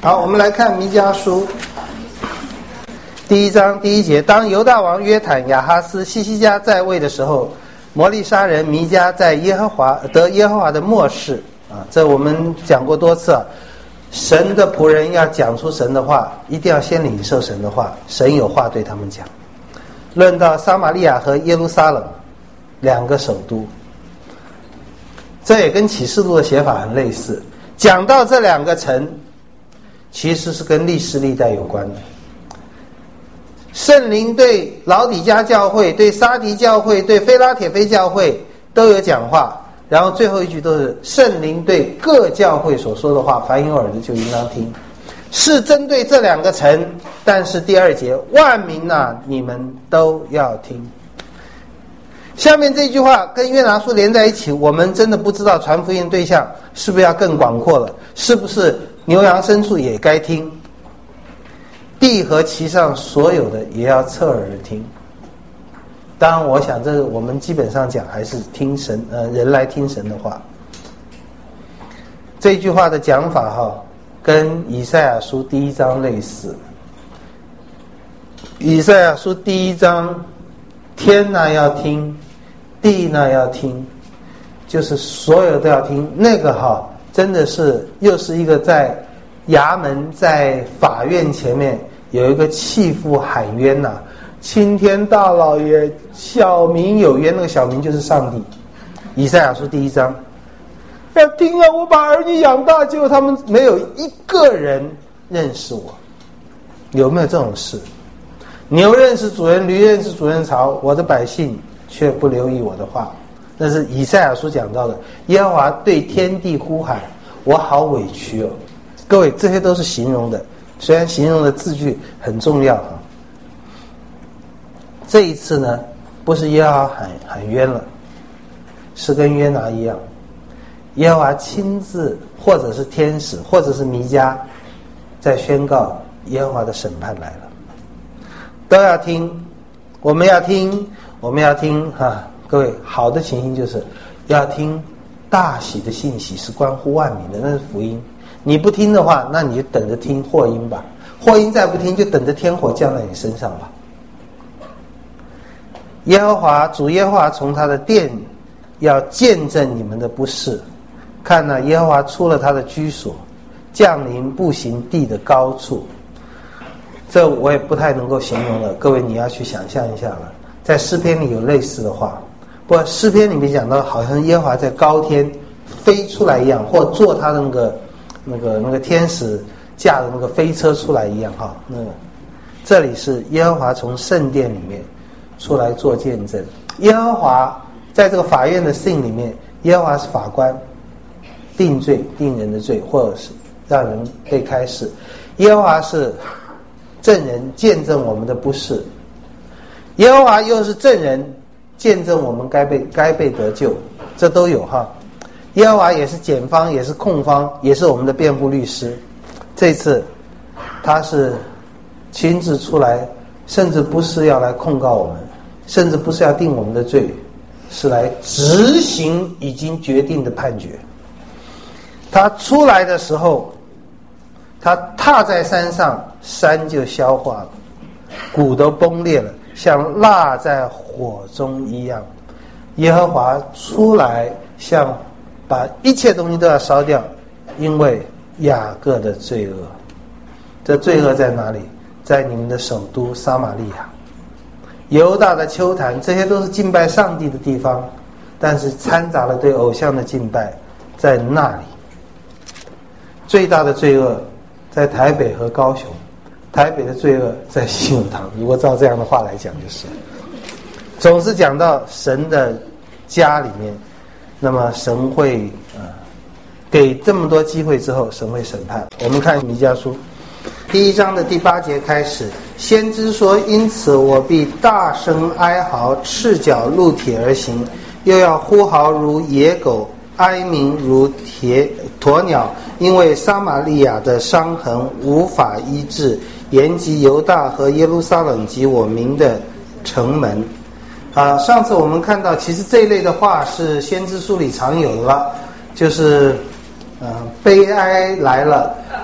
好，我们来看弥迦书第1章第1节。当犹大王约坦、亚哈斯、西西家在位的时候，摩利沙人弥迦在耶和华的末世啊，这我们讲过多次啊。神的仆人要讲出神的话，一定要先领受神的话，神有话对他们讲。论到撒玛利亚和耶路撒冷2个首都，这也跟启示录的写法很类似。讲到这2个城，其实是跟历史历代有关的。圣灵对老底嘉教会、对撒狄教会、对非拉铁非教会都有讲话，然后最后一句都是圣灵对各教会所说的话，凡有耳的就应当听，是针对这2个城。但是第2节，万民啊，你们都要听。下面这句话跟约拿书连在一起，我们真的不知道传福音对象是不是要更广阔了，是不是牛羊牲畜也该听，地和其上所有的也要侧耳听。当然我想这我们基本上讲还是听神人来听神的话。这句话的讲法跟以赛亚书第1章类似。以赛亚书第1章，天哪要听，地哪要听，就是所有都要听。那个真的是又是一个在衙门在法院前面有一个弃妇喊冤呐，青天大老爷，小民有冤。那个小民就是上帝。以赛亚书第1章，要听啊！我把儿女养大，结果他们没有一个人认识我。有没有这种事？牛认识主人，驴认识主人槽，我的百姓却不留意我的话。那是以赛亚书讲到的。耶和华对天地呼喊，我好委屈哦。各位，这些都是形容的，虽然形容的字句很重要啊。这一次呢，不是耶和华喊冤了，是跟约拿一样，耶和华亲自或者是天使或者是弥迦在宣告耶和华的审判来了。都要听，我们要听各位，好的情形就是要听大喜的信息，是关乎万民的，那是福音。你不听的话，那你就等着听祸音吧。祸音再不听，就等着天火降在你身上吧。主耶和华从他的殿要见证你们的不是。看哪，耶和华出了他的居所，降临步行地的高处。这我也不太能够形容了，各位你要去想象一下了。在诗篇里有类似的话，不过诗篇里面讲到好像耶和华在高天飞出来一样，或坐他的那个天使驾的那个飞车出来一样这里是耶和华从圣殿里面出来做见证。耶和华在这个法院的信里面，耶和华是法官，定罪定人的罪，或者是让人被开释。耶和华是证人，见证我们的不是。耶和华又是证人，见证我们该被得救，这都有耶和华也是检方，也是控方，也是我们的辩护律师。这次他是亲自出来，甚至不是要来控告我们，甚至不是要定我们的罪，是来执行已经决定的判决。他出来的时候，他踏在山上，山就消化了，骨都崩裂了，像蜡在火中一样。耶和华出来，像把一切东西都要烧掉，因为雅各的罪恶。这罪恶在哪里？在你们的首都撒玛利亚，犹大的丘坛，这些都是敬拜上帝的地方，但是掺杂了对偶像的敬拜，在那里。最大的罪恶在台北和高雄，台北的罪恶在信友堂。如果照这样的话来讲，就是总是讲到神的家里面，那么神会给这么多机会之后，神会审判。我们看弥迦书第1章的第8节开始，先知说：因此我必大声哀嚎，赤脚露体而行，又要呼嚎如野狗，哀鸣如鸵鸟，因为撒玛利亚的伤痕无法医治，延及犹大和耶路撒冷及我民的城门。上次我们看到，其实这一类的话是先知书里常有的了，就是悲哀来了，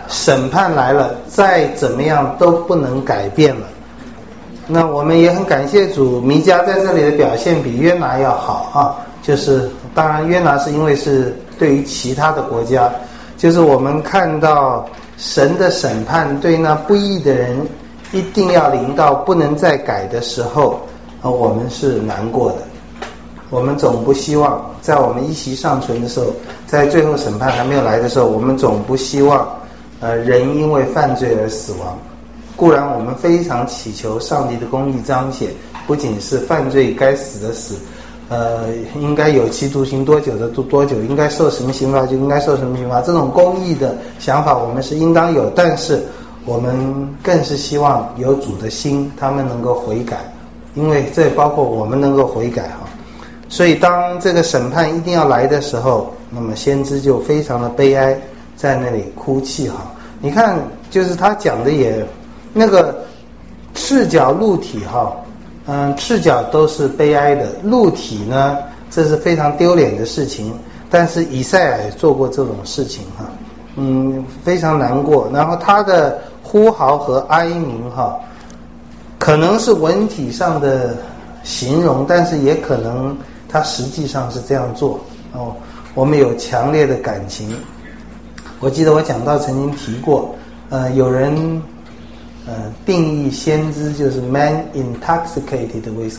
审判来了，再怎么样都不能改变了。那我们也很感谢主，弥迦在这里的表现比约拿要好啊。就是当然约拿是因为是对于其他的国家，就是我们看到神的审判对那不义的人一定要临到不能再改的时候，我们是难过的。我们总不希望在我们一息尚存的时候，在最后审判还没有来的时候，我们总不希望人因为犯罪而死亡。固然我们非常祈求上帝的公义彰显，不仅是犯罪该死的死，应该有期徒刑多久的多久，应该受什么刑罚就应该受什么刑罚，这种公义的想法我们是应当有，但是我们更是希望有主的心，他们能够悔改，因为这也包括我们能够悔改哈。所以当这个审判一定要来的时候，那么先知就非常的悲哀，在那里哭泣哈。你看，就是他讲的也那个赤脚露体哈，赤脚都是悲哀的，露体呢，这是非常丢脸的事情。但是以赛亚也做过这种事情哈，非常难过。然后他的呼嚎和哀鸣哈，可能是文体上的形容，但是也可能他实际上是这样做哦。我们有强烈的感情。我记得我讲到曾经提过，有人定义先知就是 man intoxicated with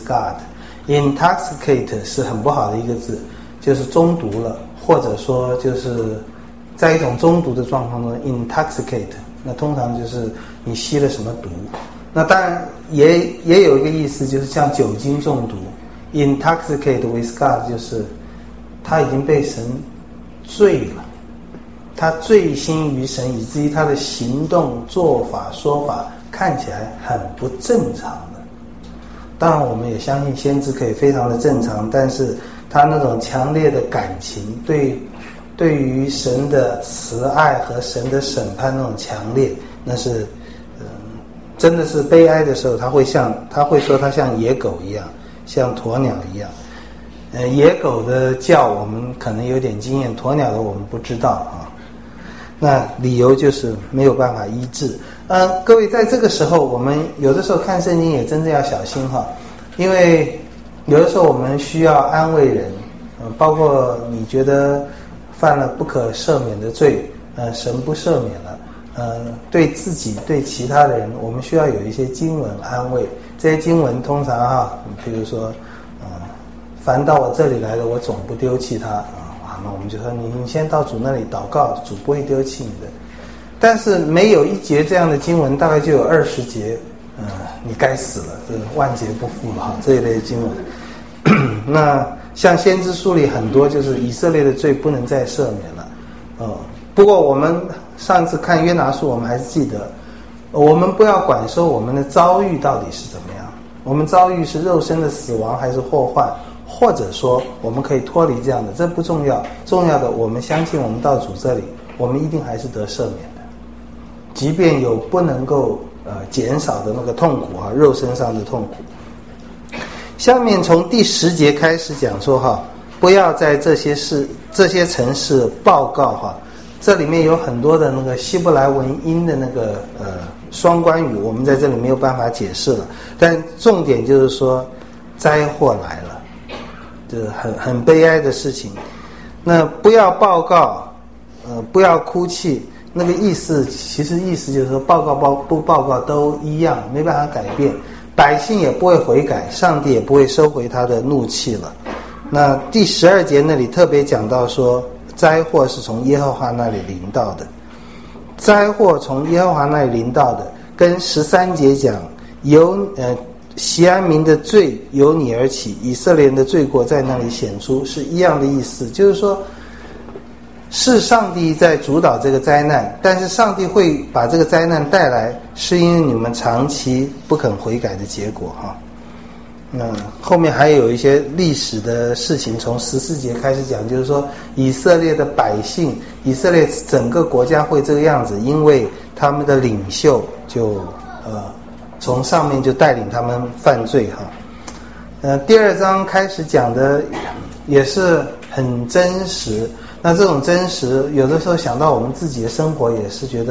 God。intoxicate 是很不好的一个字，就是中毒了，或者说就是在一种中毒的状况中 intoxicate， 那通常就是你吸了什么毒。那当然也有一个意思，就是像酒精中毒。intoxicate with God 就是他已经被神醉了，他醉心于神，以至于他的行动、做法、说法看起来很不正常的。当然我们也相信先知可以非常的正常，但是他那种强烈的感情，对于神的慈爱和神的审判那种强烈，那是真的是悲哀的时候，他会说他像野狗一样，像鸵鸟一样。野狗的叫我们可能有点经验，鸵鸟的我们不知道啊。那理由就是没有办法医治。各位在这个时候，我们有的时候看圣经也真的要小心哈，因为有的时候我们需要安慰人，包括你觉得犯了不可赦免的罪，神不赦免了。对自己对其他的人，我们需要有一些经文安慰。这些经文通常哈，比如说凡到我这里来的，我总不丢弃他那我们就说你先到主那里祷告，主不会丢弃你的。但是没有一节这样的经文，大概就有20节你该死了，这万劫不复了这一类的经文。那像先知书里很多就是以色列的罪不能再赦免了。不过我们上次看约拿书，我们还是记得，我们不要管说我们的遭遇到底是怎么样，我们遭遇是肉身的死亡还是祸患，或者说我们可以脱离这样的，这不重要，重要的我们相信我们到主这里，我们一定还是得赦免的，即便有不能够减少的那个痛苦肉身上的痛苦。下面从第10节开始讲说不要在这些城市报告这里面有很多的那个希伯来文音的那个双关语，我们在这里没有办法解释了，但重点就是说灾祸来了，就是很悲哀的事情。那不要报告，不要哭泣，那个意思其实意思就是说报告不报告都一样，没办法改变，百姓也不会悔改，上帝也不会收回他的怒气了。那第12节那里特别讲到说，灾祸是从耶和华那里临到的，灾祸从耶和华那里临到的，跟13节讲西安民的罪由你而起，以色列人的罪过在那里显出，是一样的意思。就是说是上帝在主导这个灾难，但是上帝会把这个灾难带来，是因为你们长期不肯悔改的结果后面还有一些历史的事情，从14节开始讲，就是说以色列的百姓，以色列整个国家会这个样子，因为他们的领袖就从上面就带领他们犯罪第2章开始讲的也是很真实。那这种真实有的时候想到我们自己的生活，也是觉得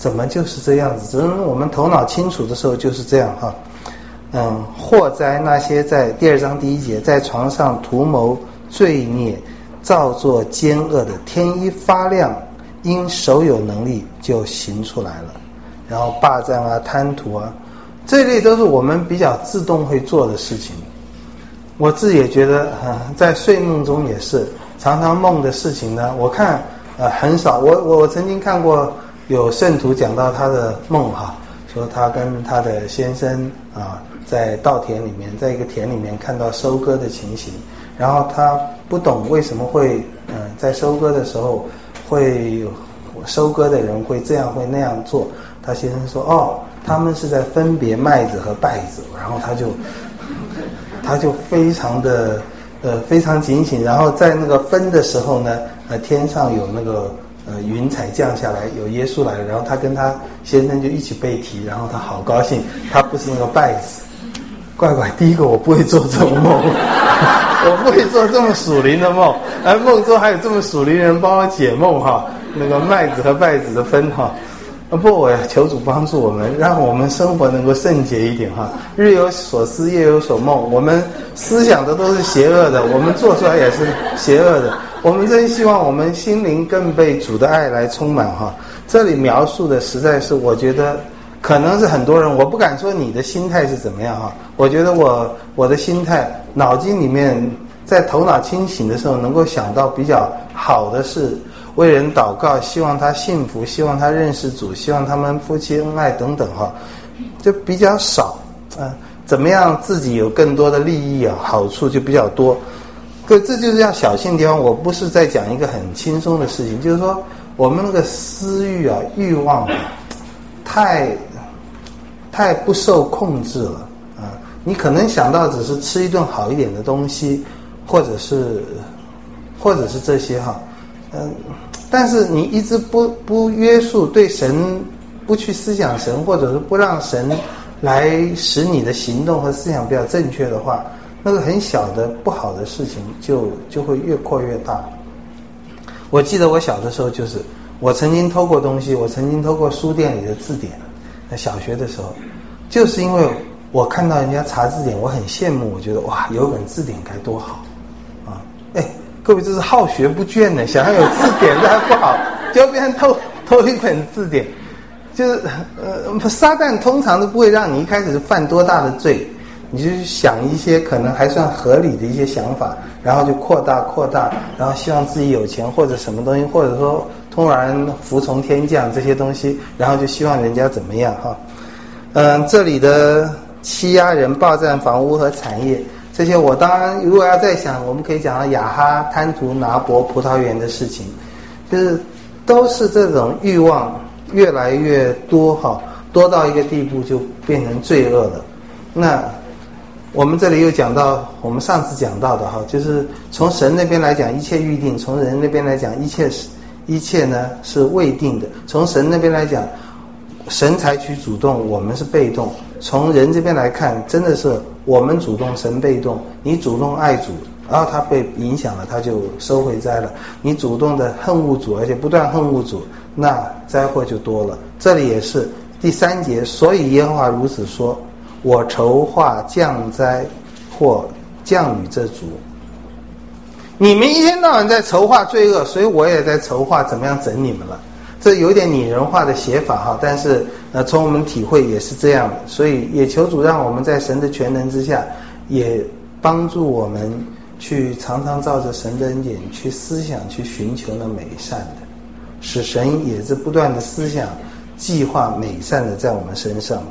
怎么就是这样子？只是我们头脑清楚的时候就是这样哈。祸哉那些在第2章第1节在床上图谋罪孽、造作奸恶的，天一发亮，因手有能力就行出来了。然后霸占啊、贪图啊，这一类都是我们比较自动会做的事情。我自己也觉得，在睡梦中也是常常梦的事情呢。我看很少，我曾经看过有圣徒讲到他的梦哈，说他跟他的先生在稻田里面，在一个田里面看到收割的情形，然后他不懂为什么会在收割的时候会收割的人会这样会那样做。他先生说他们是在分别麦子和稗子，然后他就非常的非常警醒，然后在那个分的时候呢，天上有那个云彩降下来，有耶稣来了，然后他跟他先生就一起被提，然后他好高兴，他不是那个稗子。乖乖，第一个我不会做这种梦，我不会做这么属灵的梦，而梦中还有这么属灵人帮我解梦哈，那个麦子和稗子的分哈。不，我求主帮助我们，让我们生活能够圣洁一点哈。日有所思，夜有所梦，我们思想的都是邪恶的，我们做出来也是邪恶的。我们真希望我们心灵更被主的爱来充满哈。这里描述的实在是，我觉得可能是很多人，我不敢说你的心态是怎么样哈。我觉得我的心态，脑筋里面在头脑清醒的时候，能够想到比较好的是为人祷告，希望他幸福，希望他认识主，希望他们夫妻恩爱等等哈，就比较少怎么样自己有更多的利益好处就比较多。这就是要小心的地方。我不是在讲一个很轻松的事情，就是说我们那个私欲欲望太不受控制了你可能想到只是吃一顿好一点的东西，或者是这些哈。但是你一直不约束对神，不去思想神，或者是不让神来使你的行动和思想比较正确的话，那个很小的不好的事情就会越扩越大。我记得我小的时候，就是我曾经偷过东西，我曾经偷过书店里的字典，在小学的时候，就是因为我看到人家查字典，我很羡慕，我觉得哇，有本字典该多好各位，这是好学不倦呢，想要有字典这还不好，就别人偷一本字典。就是撒旦通常都不会让你一开始犯多大的罪，你就想一些可能还算合理的一些想法，然后就扩大，然后希望自己有钱或者什么东西，或者说突然服从天降这些东西，然后就希望人家怎么样哈。这里的欺压人、霸占房屋和产业，这些我当然如果要再想，我们可以讲到亚哈贪图拿伯葡萄园的事情，就是都是这种欲望越来越多多到一个地步就变成罪恶了。那我们这里又讲到我们上次讲到的就是从神那边来讲一切预定，从人那边来讲一切呢是未定的。从神那边来讲，神采取主动，我们是被动。从人这边来看，真的是我们主动，神被动。你主动爱主，然后他被影响了，他就收回灾了。你主动的恨恶主，而且不断恨恶主，那灾祸就多了。这里也是第3节，所以耶和华如此说，我筹划降灾或降雨这族。你们一天到晚在筹划罪恶，所以我也在筹划怎么样整你们了。这有点拟人化的写法但是从我们体会也是这样的。所以也求主让我们在神的全能之下，也帮助我们去常常照着神的恩典去思想，去寻求那美善的，使神也是不断的思想计划美善的在我们身上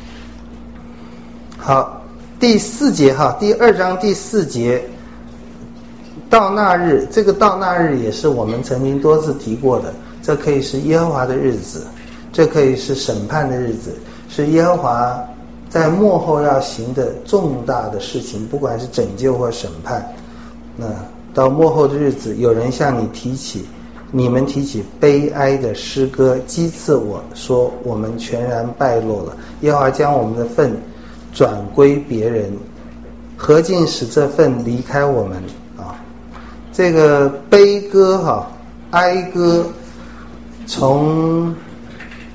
好，第4节第2章第4节，到那日，这个到那日也是我们曾经多次提过的。这可以是耶和华的日子，这可以是审判的日子，是耶和华在末后要行的重大的事情，不管是拯救或审判。那到末后的日子，有人向你们提起悲哀的诗歌，讥刺我说我们全然败落了。耶和华将我们的份转归别人，何竟使这份离开我们这个悲歌哀歌，从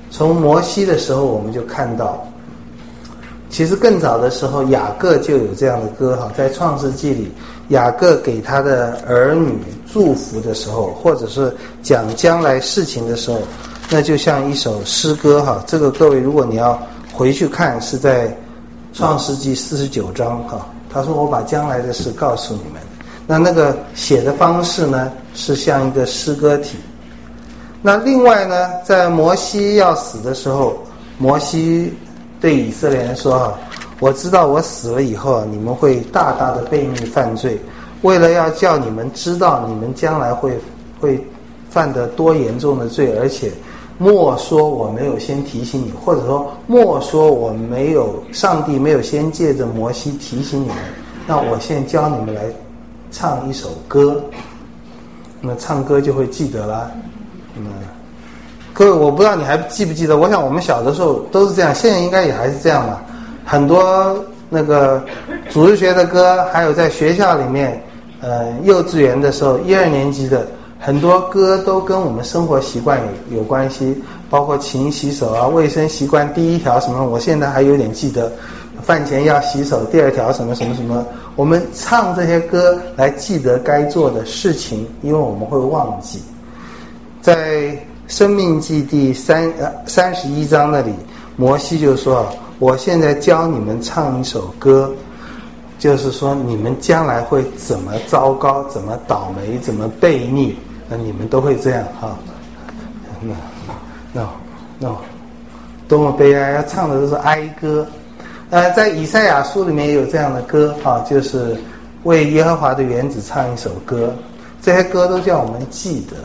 从摩西的时候我们就看到，其实更早的时候雅各就有这样的歌哈，在创世纪里，雅各给他的儿女祝福的时候，或者是讲将来事情的时候，那就像一首诗歌哈。这个各位如果你要回去看，是在创世纪49章哈。他说我把将来的事告诉你们，那个写的方式呢是像一个诗歌体。那另外呢，在摩西要死的时候，摩西对以色列人说我知道我死了以后你们会大大的悖逆犯罪，为了要叫你们知道你们将来会犯得多严重的罪，而且莫说我没有先提醒你，或者说莫说上帝没有先借着摩西提醒你们，那我现在教你们来唱一首歌，那唱歌就会记得啦。各位我不知道你还记不记得，我想我们小的时候都是这样，现在应该也还是这样吧。很多那个组织学的歌，还有在学校里面幼稚园的时候1、2年级的很多歌都跟我们生活习惯有关系，包括勤洗手啊，卫生习惯第1条什么，我现在还有点记得，饭前要洗手，第2条什么什么什么，我们唱这些歌来记得该做的事情，因为我们会忘记。在申命记第31章那里，摩西就说我现在教你们唱一首歌，就是说你们将来会怎么糟糕，怎么倒霉，怎么悖逆，那你们都会这样哈。no， 多么悲哀！要唱的都是哀歌。在以赛亚书里面也有这样的歌哈，就是为耶和华的园子唱一首歌。这些歌都叫我们记得，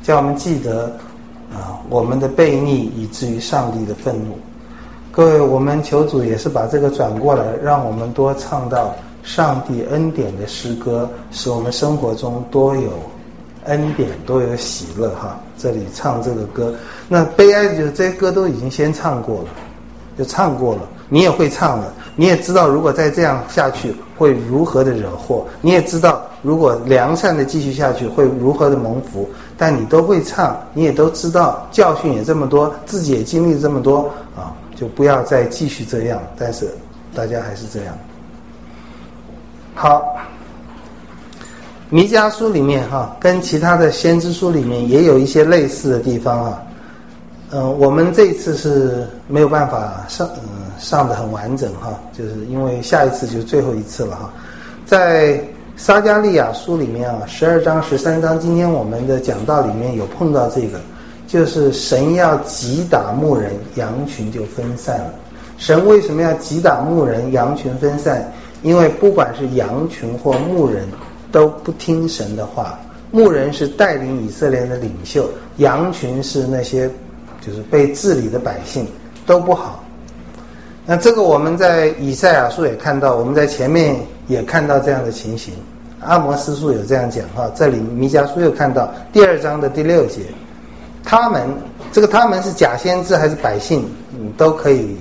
我们的悖逆以至于上帝的愤怒。各位，我们求主也是把这个转过来，让我们多唱到上帝恩典的诗歌，使我们生活中多有恩典，多有喜乐哈。这里唱这个歌，那悲哀的就是这些歌都已经先唱过了，你也会唱了，你也知道如果再这样下去会如何的惹祸，你也知道如果良善的继续下去会如何的蒙福，但你都会唱，你也都知道教训也这么多，自己也经历这么多就不要再继续这样，但是大家还是这样。好，弥迦书里面跟其他的先知书里面也有一些类似的地方我们这一次是没有办法上得很完整就是因为下一次就是最后一次了在撒迦利亚书里面12章13章，今天我们的讲道里面有碰到这个，就是神要击打牧人，羊群就分散了。神为什么要击打牧人，羊群分散？因为不管是羊群或牧人都不听神的话。牧人是带领以色列的领袖，羊群是那些就是被治理的百姓，都不好。那这个我们在以赛亚书也看到，我们在前面也看到这样的情形。阿摩斯书有这样讲这里弥迦书又看到第2章的第6节，他们是假先知还是百姓都可以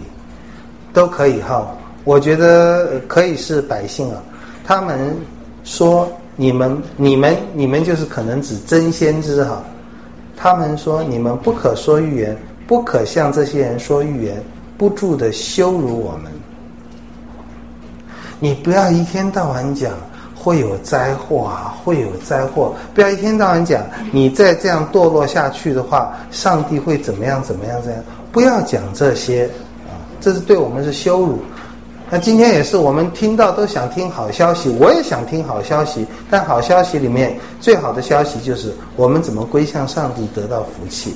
我觉得可以是百姓他们说你们就是可能指真先知他们说你们不可说预言，不可向这些人说预言，不住的羞辱我们。你不要一天到晚讲会有灾祸会有灾祸，不要一天到晚讲你再这样堕落下去的话，上帝会怎么样，不要讲这些这是对我们是羞辱。那今天也是我们听到都想听好消息，我也想听好消息，但好消息里面最好的消息就是我们怎么归向上帝得到福气。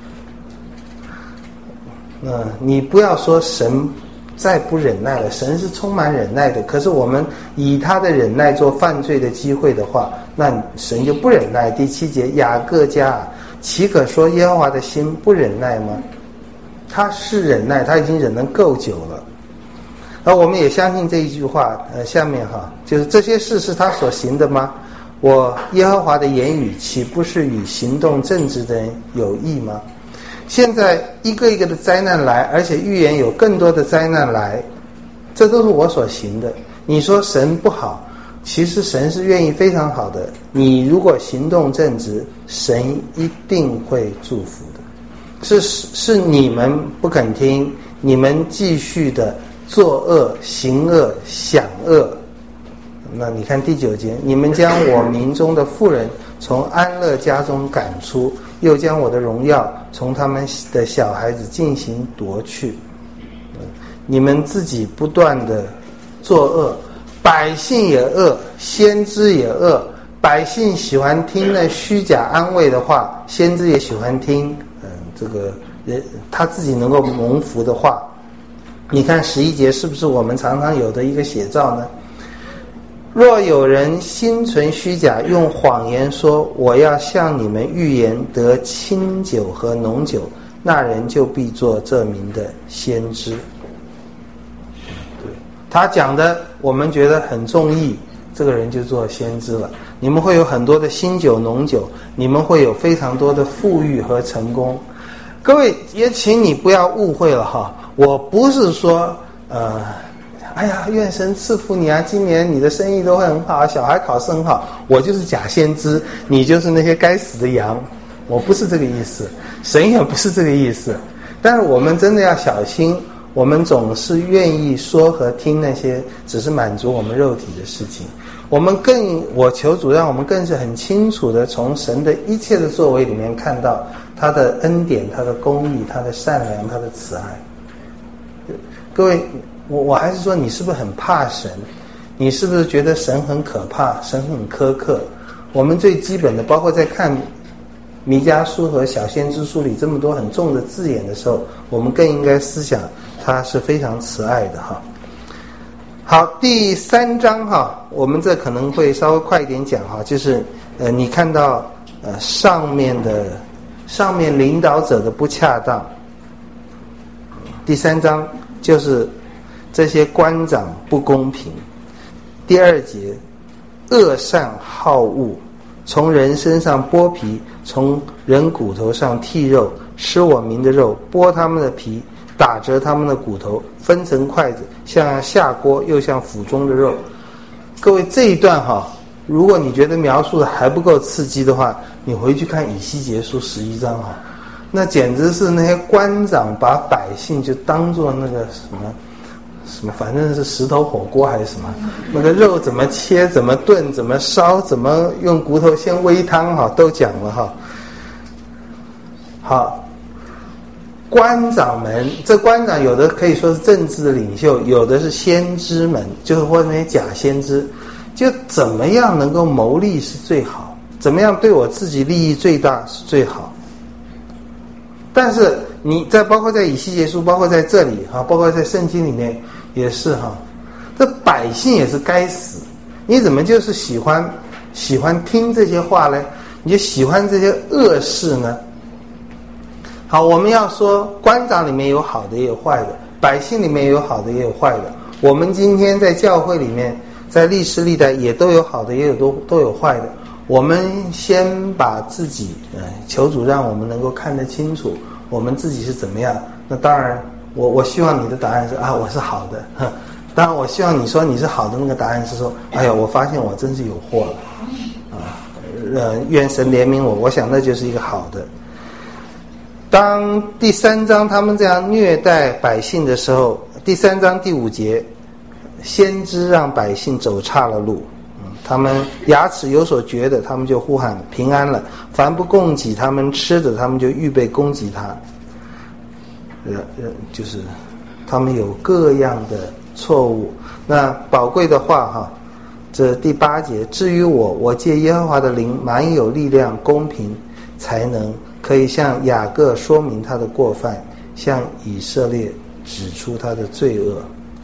你不要说神再不忍耐了，神是充满忍耐的，可是我们以他的忍耐做犯罪的机会的话，那神就不忍耐。第7节，雅各家岂可说耶和华的心不忍耐吗？他是忍耐，他已经忍得够久了。而我们也相信这一句话下面就是这些事是他所行的吗？我耶和华的言语岂不是与行动正直的人有益吗？现在一个一个的灾难来，而且预言有更多的灾难来，这都是我所行的。你说神不好，其实神是愿意非常好的。你如果行动正直，神一定会祝福的。 是你们不肯听，你们继续的作恶、行恶、享恶。那你看第9节，你们将我民中的妇人从安乐家中赶出，又将我的荣耀从他们的小孩子进行夺去。你们自己不断的作恶，百姓也恶，先知也恶。百姓喜欢听那虚假安慰的话，先知也喜欢听这个他自己能够蒙福的话。你看11节是不是我们常常有的一个写照呢？若有人心存虚假，用谎言说我要向你们预言得清酒和浓酒，那人就必做这民的先知。对，他讲的我们觉得很中意，这个人就做先知了。你们会有很多的新酒浓酒，你们会有非常多的富裕和成功。各位也请你不要误会了哈，我不是说哎呀，愿神赐福你啊！今年你的生意都会很好，小孩考试很好，我就是假先知，你就是那些该死的羊。我不是这个意思，神也不是这个意思。但是我们真的要小心，我们总是愿意说和听那些只是满足我们肉体的事情。我求主让我们更是很清楚的从神的一切的作为里面看到他的恩典、他的公义、他的善良、他的慈爱。各位，我还是说，你是不是很怕神？你是不是觉得神很可怕，神很苛刻？我们最基本的，包括在看弥迦书和小先知书里这么多很重的字眼的时候，我们更应该思想他是非常慈爱的哈。好，第3章哈，我们这可能会稍微快一点讲哈，就是你看到上面领导者的不恰当。第3章就是这些官长不公平。第2节，恶善好恶，从人身上剥皮，从人骨头上剔肉，吃我民的肉，剥他们的皮，打折他们的骨头，分成筷子，像下锅又像腹中的肉。各位，这一段哈，如果你觉得描述的还不够刺激的话，你回去看以西结书11章哈，那简直是那些官长把百姓就当作那个什么，反正是石头火锅还是什么，那个肉怎么切，怎么炖，怎么烧，怎么用骨头先煨汤哈，都讲了哈。好，官长们，这官长有的可以说是政治的领袖，有的是先知们，就是或者那些假先知，就怎么样能够谋利是最好，怎么样对我自己利益最大是最好。但是你包括在以西结书，包括在这里哈，包括在圣经里面也是哈，这百姓也是该死。你怎么就是喜欢听这些话呢？你就喜欢这些恶事呢？好，我们要说官长里面有好的也有坏的，百姓里面有好的也有坏的。我们今天在教会里面，在历史历代也都有好的，也有都有坏的。我们先把自己求主让我们能够看得清楚我们自己是怎么样。那当然我希望你的答案是我是好的，当然我希望你说你是好的，那个答案是说哎呀我发现我真是有祸了愿神怜悯我。我想那就是一个好的。当第3章他们这样虐待百姓的时候，第3章第5节，先知让百姓走岔了路，他们牙齿有所觉的，他们就呼喊平安了；凡不供给他们吃的，他们就预备攻击他。就是他们有各样的错误。那宝贵的话哈，这第8节，至于我借耶和华的灵满有力量公平，才能可以向雅各说明他的过犯，向以色列指出他的罪恶。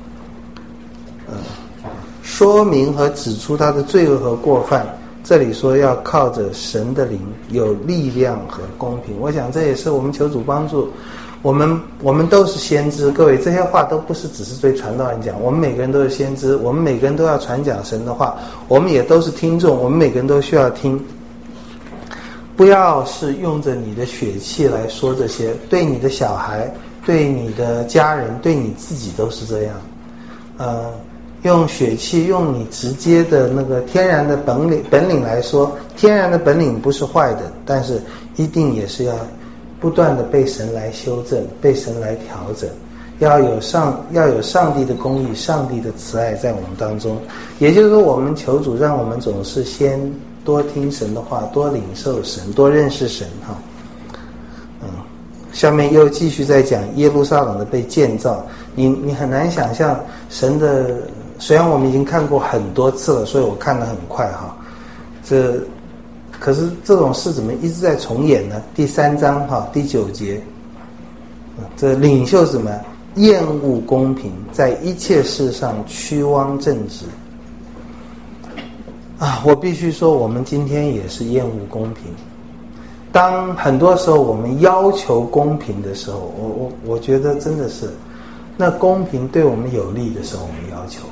说明和指出他的罪恶和过犯，这里说要靠着神的灵有力量和公平。我想这也是我们求主帮助我们都是先知。各位，这些话都不是只是对传道人讲，我们每个人都是先知，我们每个人都要传讲神的话，我们也都是听众，我们每个人都需要听。不要是用着你的血气来说这些，对你的小孩，对你的家人，对你自己都是这样。用血气，用你直接的那个天然的本领来说，天然的本领不是坏的，但是一定也是要不断的被神来修正，被神来调整，要有上帝的公义，上帝的慈爱在我们当中。也就是说，我们求主让我们总是先多听神的话，多领受神，多认识神哈。下面又继续在讲耶路撒冷的被建造，你很难想象神的，虽然我们已经看过很多次了，所以我看得很快哈。可是这种事怎么一直在重演呢？第3章哈第9节，这领袖什么？厌恶公平，在一切事上屈枉正直。我必须说，我们今天也是厌恶公平。当很多时候我们要求公平的时候，我觉得真的是，那公平对我们有利的时候，我们要求。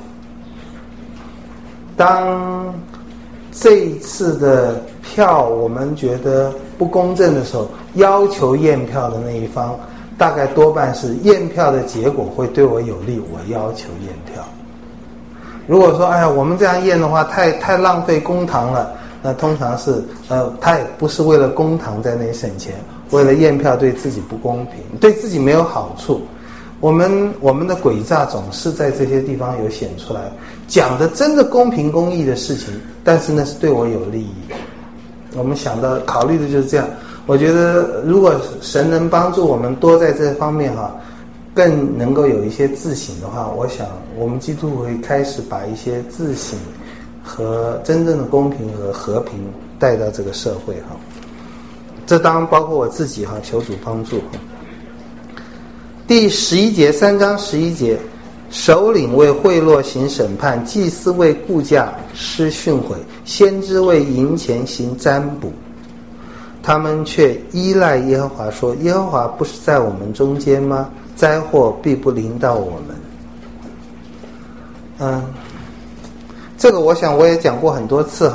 当这一次的票我们觉得不公正的时候，要求验票的那一方，大概多半是验票的结果会对我有利，我要求验票。如果说我们这样验的话太浪费公堂了，那通常是他也不是为了公堂在那里省钱，为了验票对自己不公平，对自己没有好处。我们的诡诈总是在这些地方有显出来，讲的真的公平公义的事情，但是那是对我有利益。我们考虑的就是这样。我觉得如果神能帮助我们多在这方面更能够有一些自省的话，我想我们基督会开始把一些自省和真正的公平和和平带到这个社会这当然包括我自己求主帮助。第11节，3章11节，首领为贿赂行审判，祭司为雇价施训诲，先知为银钱行占卜，他们却依赖耶和华说，耶和华不是在我们中间吗？灾祸必不临到我们。这个我想我也讲过很多次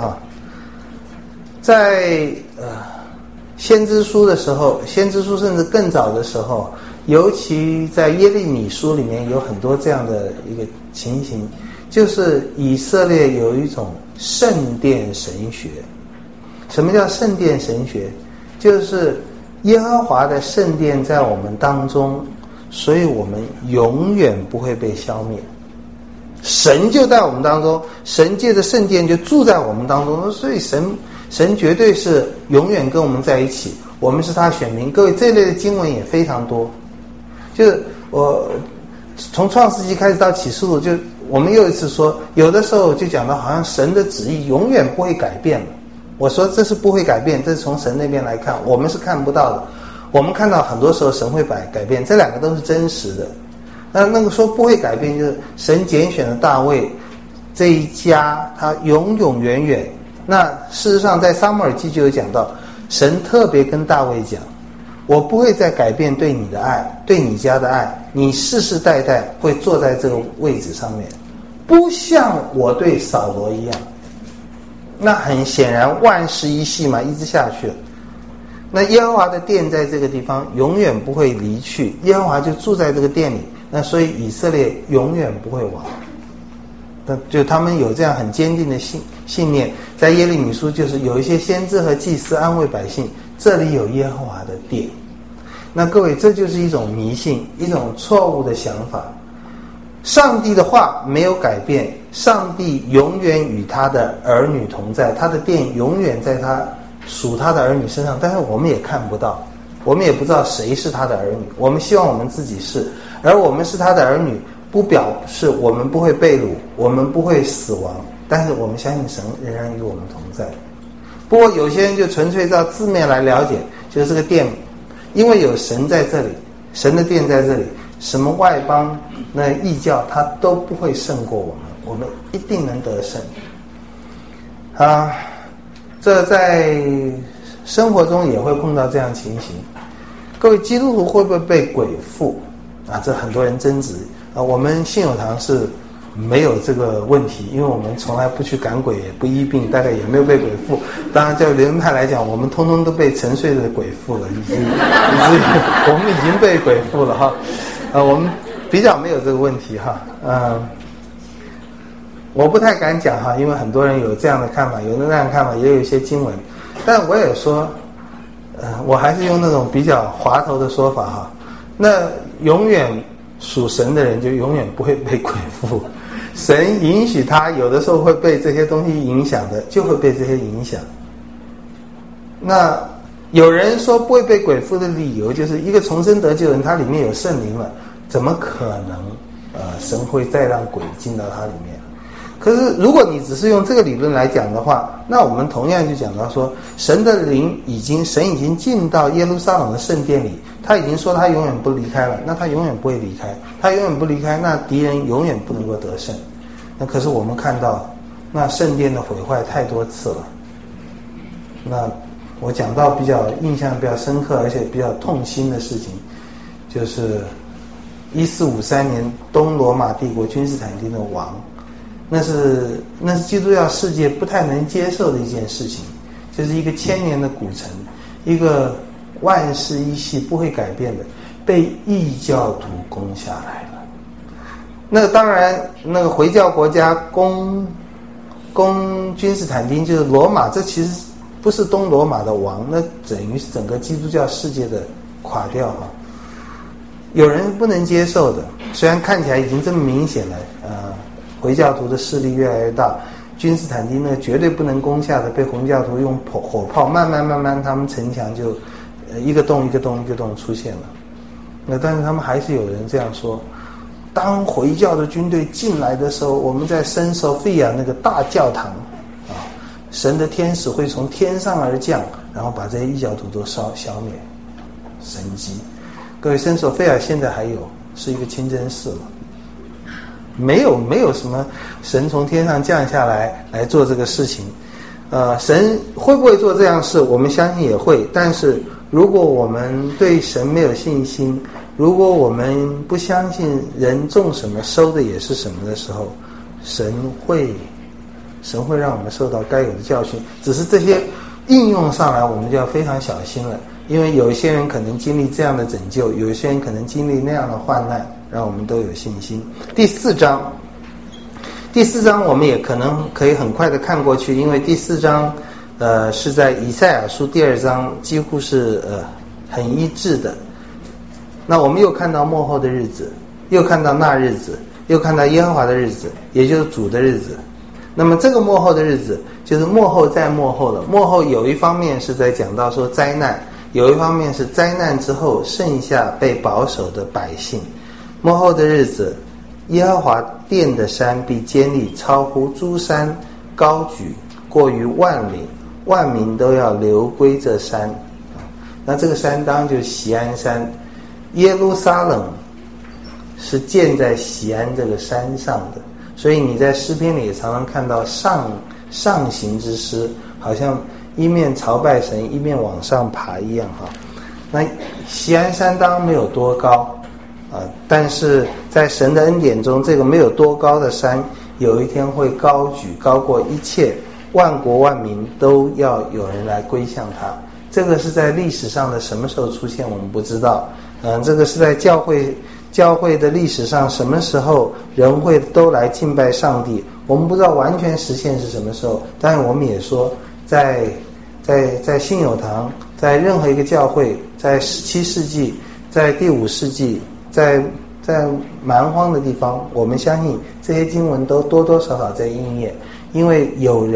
在先知书的时候，先知书甚至更早的时候，尤其在耶利米书里面有很多这样的一个情形，就是以色列有一种圣殿神学。什么叫圣殿神学？就是耶和华的圣殿在我们当中，所以我们永远不会被消灭。神就在我们当中，神借着圣殿就住在我们当中，所以神绝对是永远跟我们在一起，我们是他选民。各位，这类的经文也非常多，就是我从创世纪开始到启示录，就我们又一次说，有的时候就讲到好像神的旨意永远不会改变了。我说这是不会改变，这是从神那边来看，我们是看不到的。我们看到很多时候神会改变，这两个都是真实的。那个说不会改变，就是神拣选的大卫这一家，他永永远远。那事实上在撒母耳记就有讲到，神特别跟大卫讲，我不会再改变对你的爱，对你家的爱，你世世代代会坐在这个位置上面，不像我对扫罗一样。那很显然万事一系嘛，一直下去了。那耶和华的殿在这个地方永远不会离去，耶和华就住在这个殿里，那所以以色列永远不会亡。那就他们有这样很坚定的信念，在耶利米书就是有一些先知和祭司安慰百姓，这里有耶和华的殿。那各位，这就是一种迷信，一种错误的想法。上帝的话没有改变，上帝永远与他的儿女同在，他的殿永远在他属他的儿女身上，但是我们也看不到，我们也不知道谁是他的儿女，我们希望我们自己是，而我们是他的儿女不表示我们不会被掳，我们不会死亡，但是我们相信神仍然与我们同在。不过有些人就纯粹照字面来了解，就是这个殿因为有神在这里，神的殿在这里，什么外邦那异教他都不会胜过我们，我们一定能得胜这在生活中也会碰到这样情形。各位，基督徒会不会被鬼附这很多人争执我们信友堂是没有这个问题，因为我们从来不去赶鬼，也不医病，大概也没有被鬼附。当然，就灵恩派来讲，我们通通都被沉睡的鬼附了，我们已经被鬼附了我们比较没有这个问题我不太敢讲因为很多人有这样的看法，有那样的看法，也有一些经文。但我也说我还是用那种比较滑头的说法哈，那永远属神的人就永远不会被鬼附，神允许他有的时候会被这些东西影响的，就会被这些影响。那有人说不会被鬼附的理由，就是一个重生得救人，他里面有圣灵了，怎么可能神会再让鬼进到他里面？可是如果你只是用这个理论来讲的话，那我们同样就讲到说，神的灵神已经进到耶路撒冷的圣殿里，他已经说他永远不离开了，那他永远不会离开，他永远不离开，那敌人永远不能够得胜。那可是我们看到那圣殿的毁坏太多次了。那我讲到比较印象比较深刻而且比较痛心的事情，就是1453年东罗马帝国君士坦丁的亡，那是基督教世界不太能接受的一件事情，就是一个1000年的古城，一个万世一系不会改变的，被异教徒攻下来了。那当然，那个回教国家攻君士坦丁，就是罗马，这其实不是东罗马的王，那等于是整个基督教世界的垮掉哈。有人不能接受的，虽然看起来已经这么明显了，回教徒的势力越来越大，君士坦丁呢绝对不能攻下的，被红教徒用火炮慢慢，他们城墙就一个洞出现了。那但是他们还是有人这样说，当回教的军队进来的时候，我们在圣索菲亚那个大教堂啊，神的天使会从天上而降，然后把这些异教徒都消灭，神迹。各位，圣索菲亚现在还有，是一个清真寺了。没有什么神从天上降下来做这个事情，神会不会做这样的事？我们相信也会。但是如果我们对神没有信心，如果我们不相信人种什么收的也是什么的时候，神会让我们受到该有的教训。只是这些应用上来，我们就要非常小心了。因为有一些人可能经历这样的拯救，有一些人可能经历那样的患难，让我们都有信心。第四章我们也可能可以很快的看过去，因为第4章是在以赛亚书第2章，几乎是很一致的。那我们又看到末后的日子，又看到那日子，又看到耶和华的日子，也就是主的日子。那么这个末后的日子就是末后再末后了。末后有一方面是在讲到说灾难，有一方面是灾难之后剩下被保守的百姓。末后的日子，耶和华殿的山必坚立，超乎诸山，高举过于万岭，万民都要流归这山。那这个山当然就是锡安山，耶路撒冷是建在锡安这个山上的，所以你在诗篇里也常常看到上行之诗，好像一面朝拜神，一面往上爬一样哈。那锡安山当然没有多高但是在神的恩典中，这个没有多高的山，有一天会高举，高过一切，万国万民都要有人来归向他。这个是在历史上的什么时候出现，我们不知道。这个是在教会的历史上什么时候人会都来敬拜上帝，我们不知道完全实现是什么时候。但是我们也说，在信友堂，在任何一个教会，在17世纪，在第5世纪，在蛮荒的地方，我们相信这些经文都多多少少在应验。因为有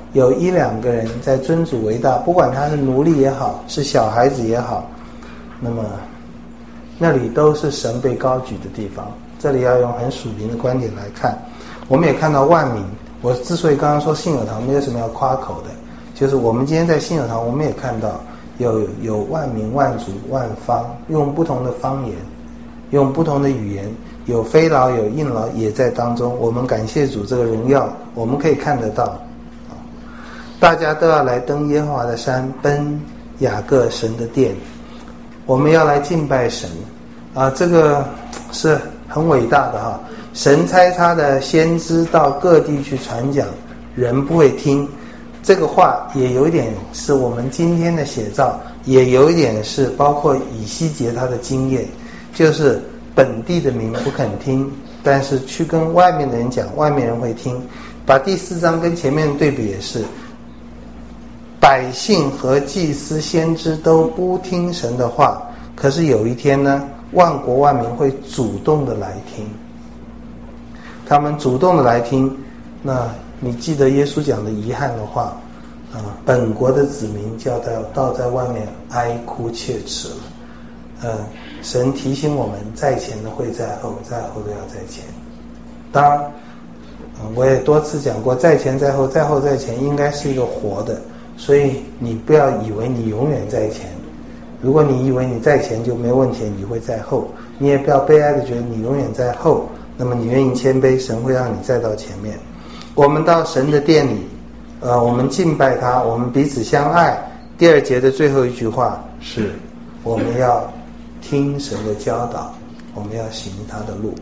1、2个人在尊主为大，不管他是奴隶也好，是小孩子也好，那么那里都是神被高举的地方。这里要用很属灵的观点来看。我们也看到万民，我之所以刚刚说信友堂没有什么要夸口的，就是我们今天在信友堂，我们也看到有万民万族万方，用不同的方言，用不同的语言，有非劳有印劳也在当中。我们感谢主，这个荣耀我们可以看得到。大家都要来登耶和华的山，奔雅各神的殿，我们要来敬拜神这个是很伟大的哈。神差他的先知到各地去传讲，人不会听。这个话也有一点是我们今天的写照，也有一点是包括以西结他的经验，就是本地的民不肯听，但是去跟外面的人讲，外面人会听。把第4章跟前面对比也是， 百姓和祭司先知都不听神的话，可是有一天呢，万国万民会主动的来听。他们主动的来听，那你记得耶稣讲的遗憾的话本国的子民就要到在外面哀哭切齿了。神提醒我们，在前的会在后，在后的要在前。当然我也多次讲过，在前在后，在后在前应该是一个活的，所以你不要以为你永远在前。如果你以为你在前就没问题，你会在后，你也不要悲哀的觉得你永远在后，那么你愿意谦卑，神会让你再到前面。我们到神的殿里我们敬拜他，我们彼此相爱。第2节的最后一句话是，我们要听神的教导，我们要行他的路。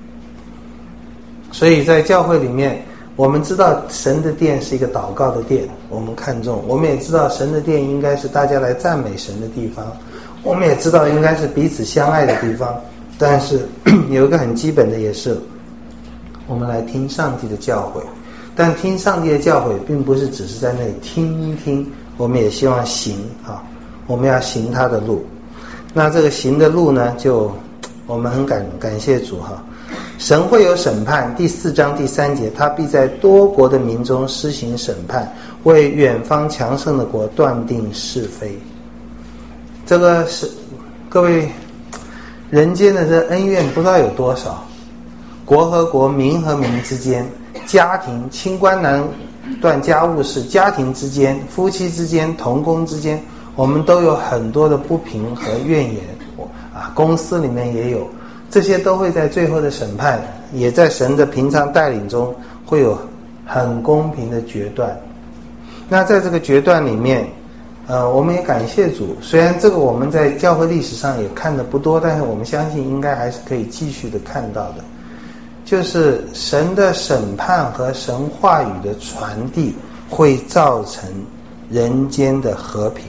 所以在教会里面，我们知道神的殿是一个祷告的殿，我们看重。我们也知道神的殿应该是大家来赞美神的地方，我们也知道应该是彼此相爱的地方。但是有一个很基本的，也是我们来听上帝的教诲。但听上帝的教诲并不是只是在那里听一听，我们也希望行我们要行他的路。那这个行的路呢，就我们很感谢主神会有审判，第4章第3节，他必在多国的民中施行审判，为远方强盛的国断定是非。这个是各位人间的这恩怨不知道有多少，国和国，民和民之间，家庭清官难断家务事，家庭之间，夫妻之间，同工之间，我们都有很多的不平和怨言公司里面也有，这些都会在最后的审判，也在神的平常带领中会有很公平的决断。那在这个决断里面我们也感谢主，虽然这个我们在教会历史上也看得不多，但是我们相信应该还是可以继续的看到的，就是神的审判和神话语的传递会造成人间的和平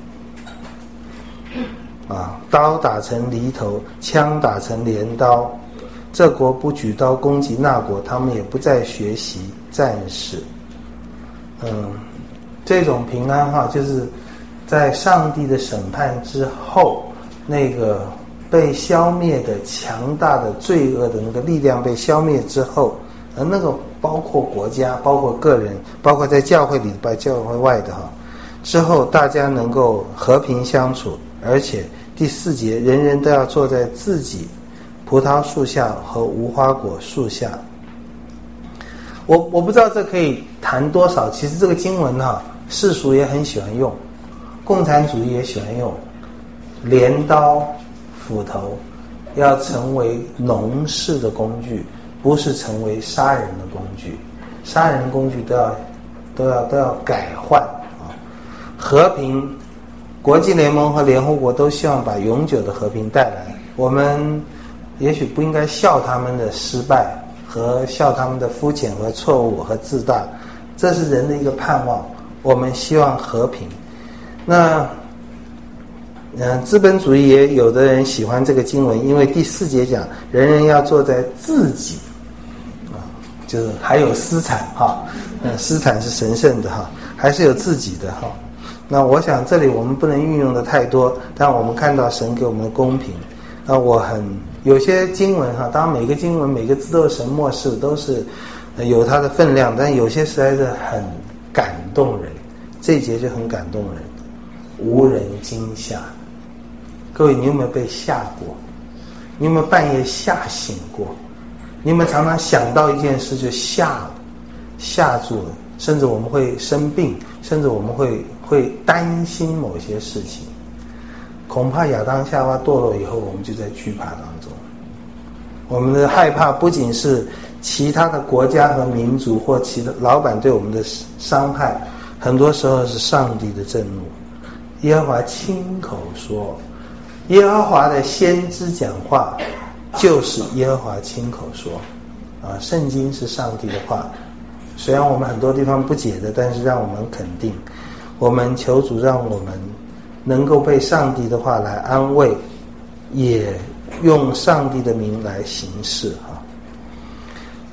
刀打成犁头，枪打成镰刀，这国不举刀攻击那国，他们也不再学习战士。这种平安就是在上帝的审判之后，那个被消灭的强大的罪恶的那个力量被消灭之后，那个包括国家，包括个人，包括在教会里by教会外的之后大家能够和平相处，而且第4节，人人都要坐在自己葡萄树下和无花果树下。我不知道这可以谈多少，其实这个经文世俗也很喜欢用，共产主义也喜欢用，镰刀斧头要成为农事的工具，不是成为杀人的工具，杀人工具都要改换和平，国际联盟和联合国都希望把永久的和平带来。我们也许不应该笑他们的失败和笑他们的肤浅和错误和自大，这是人的一个盼望，我们希望和平。那资本主义也有的人喜欢这个经文，因为第4节讲人人要坐在自己就是还有私产私产是神圣的还是有自己的那我想这里我们不能运用的太多，但我们看到神给我们的公平。有些经文当然每个经文每个字都是神默示，都是有它的分量，但有些实在是很感动人，这一节就很感动人，无人惊吓。各位，你有没有被吓过？你有没有半夜吓醒过？你有没有常常想到一件事就吓住了，甚至我们会生病，甚至我们会担心某些事情。恐怕亚当夏娃堕落以后，我们就在惧怕当中。我们的害怕不仅是其他的国家和民族或其他老板对我们的伤害，很多时候是上帝的震怒。耶和华亲口说，耶和华的先知讲话就是耶和华亲口说圣经是上帝的话，虽然我们很多地方不解的，但是让我们肯定，我们求主让我们能够被上帝的话来安慰，也用上帝的名来行事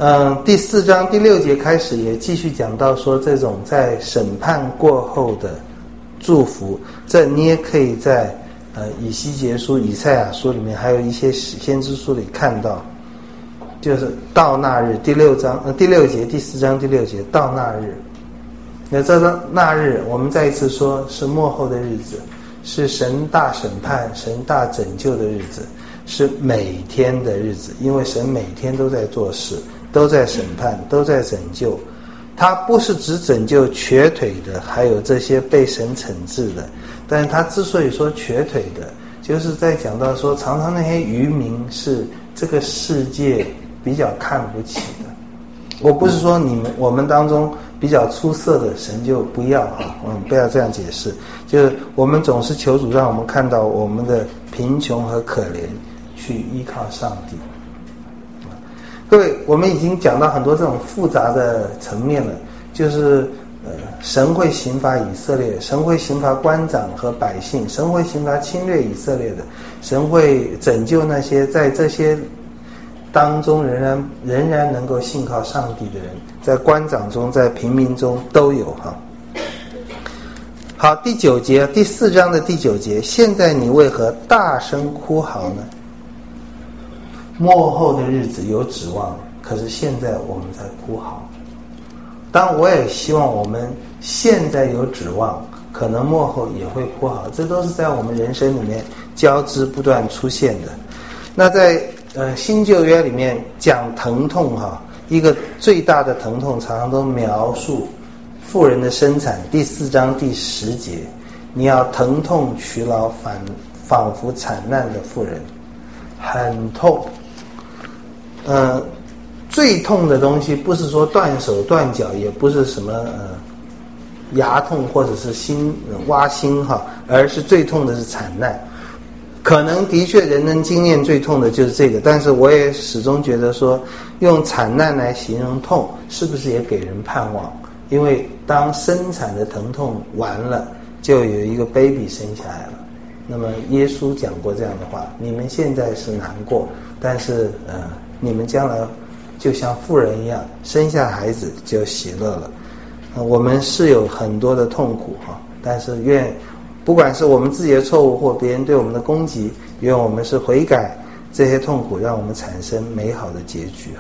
第4章第6节开始也继续讲到说，这种在审判过后的祝福。这你也可以在以西结书、以赛亚书里面，还有一些先知书里看到，就是到那日第六节第4章第6节，到那日。那这那日，我们再一次说是末后的日子，是神大审判、神大拯救的日子，是每天的日子，因为神每天都在做事，都在审判，都在拯救。他不是只拯救瘸腿的，还有这些被神惩治的。但是他之所以说瘸腿的，就是在讲到说，常常那些渔民是这个世界比较看不起的。我不是说我们当中比较出色的神就不要不要这样解释。就是我们总是求主让我们看到我们的贫穷和可怜，去依靠上帝。各位，我们已经讲到很多这种复杂的层面了，就是神会刑罚以色列，神会刑罚官长和百姓，神会刑罚侵略以色列的，神会拯救那些在这些当中仍然能够信靠上帝的人，在官长中，在平民中都有好，第9节，第4章的第9节，现在你为何大声哭嚎呢？末后的日子有指望，可是现在我们在哭嚎。当然我也希望我们现在有指望，可能末后也会哭嚎，这都是在我们人生里面交织不断出现的。那在新旧约里面讲疼痛一个最大的疼痛常常都描述妇人的生产，第4章第10节，你要疼痛劬劳，仿佛产难的妇人，很痛。最痛的东西不是说断手断脚，也不是什么牙痛或者是挖心而是最痛的是产难。可能的确人能经验最痛的就是这个，但是我也始终觉得说，用惨难来形容痛，是不是也给人盼望？因为当生产的疼痛完了，就有一个 baby 生下来了。那么耶稣讲过这样的话：你们现在是难过，但是你们将来就像妇人一样，生下孩子就喜乐了。我们是有很多的痛苦但是不管是我们自己的错误或别人对我们的攻击，愿我们是悔改这些痛苦，让我们产生美好的结局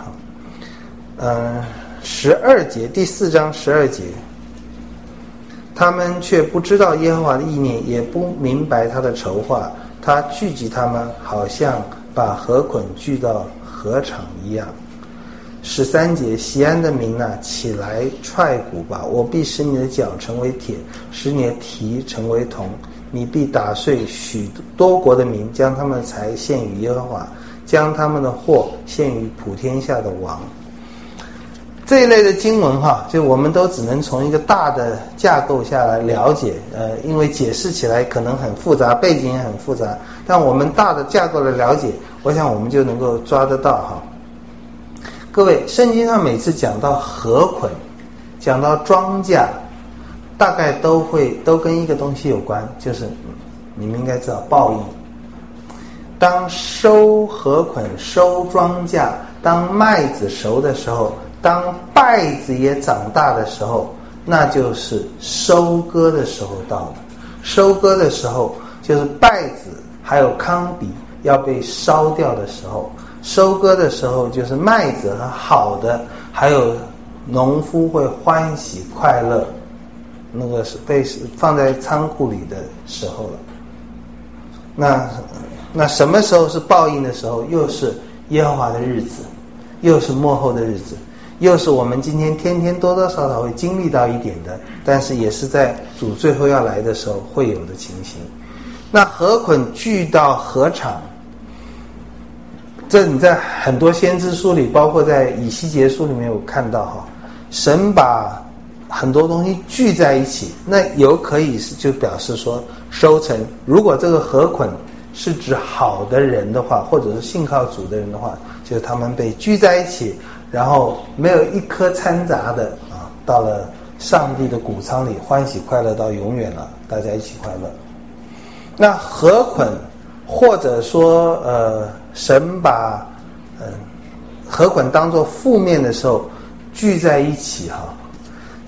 12节，第4章12节，他们却不知道耶和华的意念，也不明白他的筹划，他聚集他们，好像把河捆聚到河场一样。13节，锡安的民起来踹鼓吧，我必使你的脚成为铁，使你的蹄成为铜，你必打碎许多国的民，将他们的财献于耶和华，将他们的货献于普天下的王。这一类的经文就我们都只能从一个大的架构下来了解，因为解释起来可能很复杂，背景也很复杂，但我们大的架构的了解，我想我们就能够抓得到各位，圣经上每次讲到河捆，讲到庄稼，大概都跟一个东西有关，就是你们应该知道报应。当收河捆、收庄稼，当麦子熟的时候，当稗子也长大的时候，那就是收割的时候到了。收割的时候就是稗子还有糠秕要被烧掉的时候，收割的时候就是麦子和好的，还有农夫会欢喜快乐，那个是被放在仓库里的时候了。那什么时候是报应的时候？又是耶和华的日子，又是末后的日子，又是我们今天天天多多少少会经历到一点的，但是也是在主最后要来的时候会有的情形。那河捆聚到河场，这你在很多先知书里，包括在以西结书里面有看到神把很多东西聚在一起，那有可以就表示说收成。如果这个河捆是指好的人的话，或者是信靠主的人的话，就是他们被聚在一起，然后没有一颗掺杂的到了上帝的谷仓里，欢喜快乐到永远了，大家一起快乐。那河捆或者说神把河捆当作负面的时候聚在一起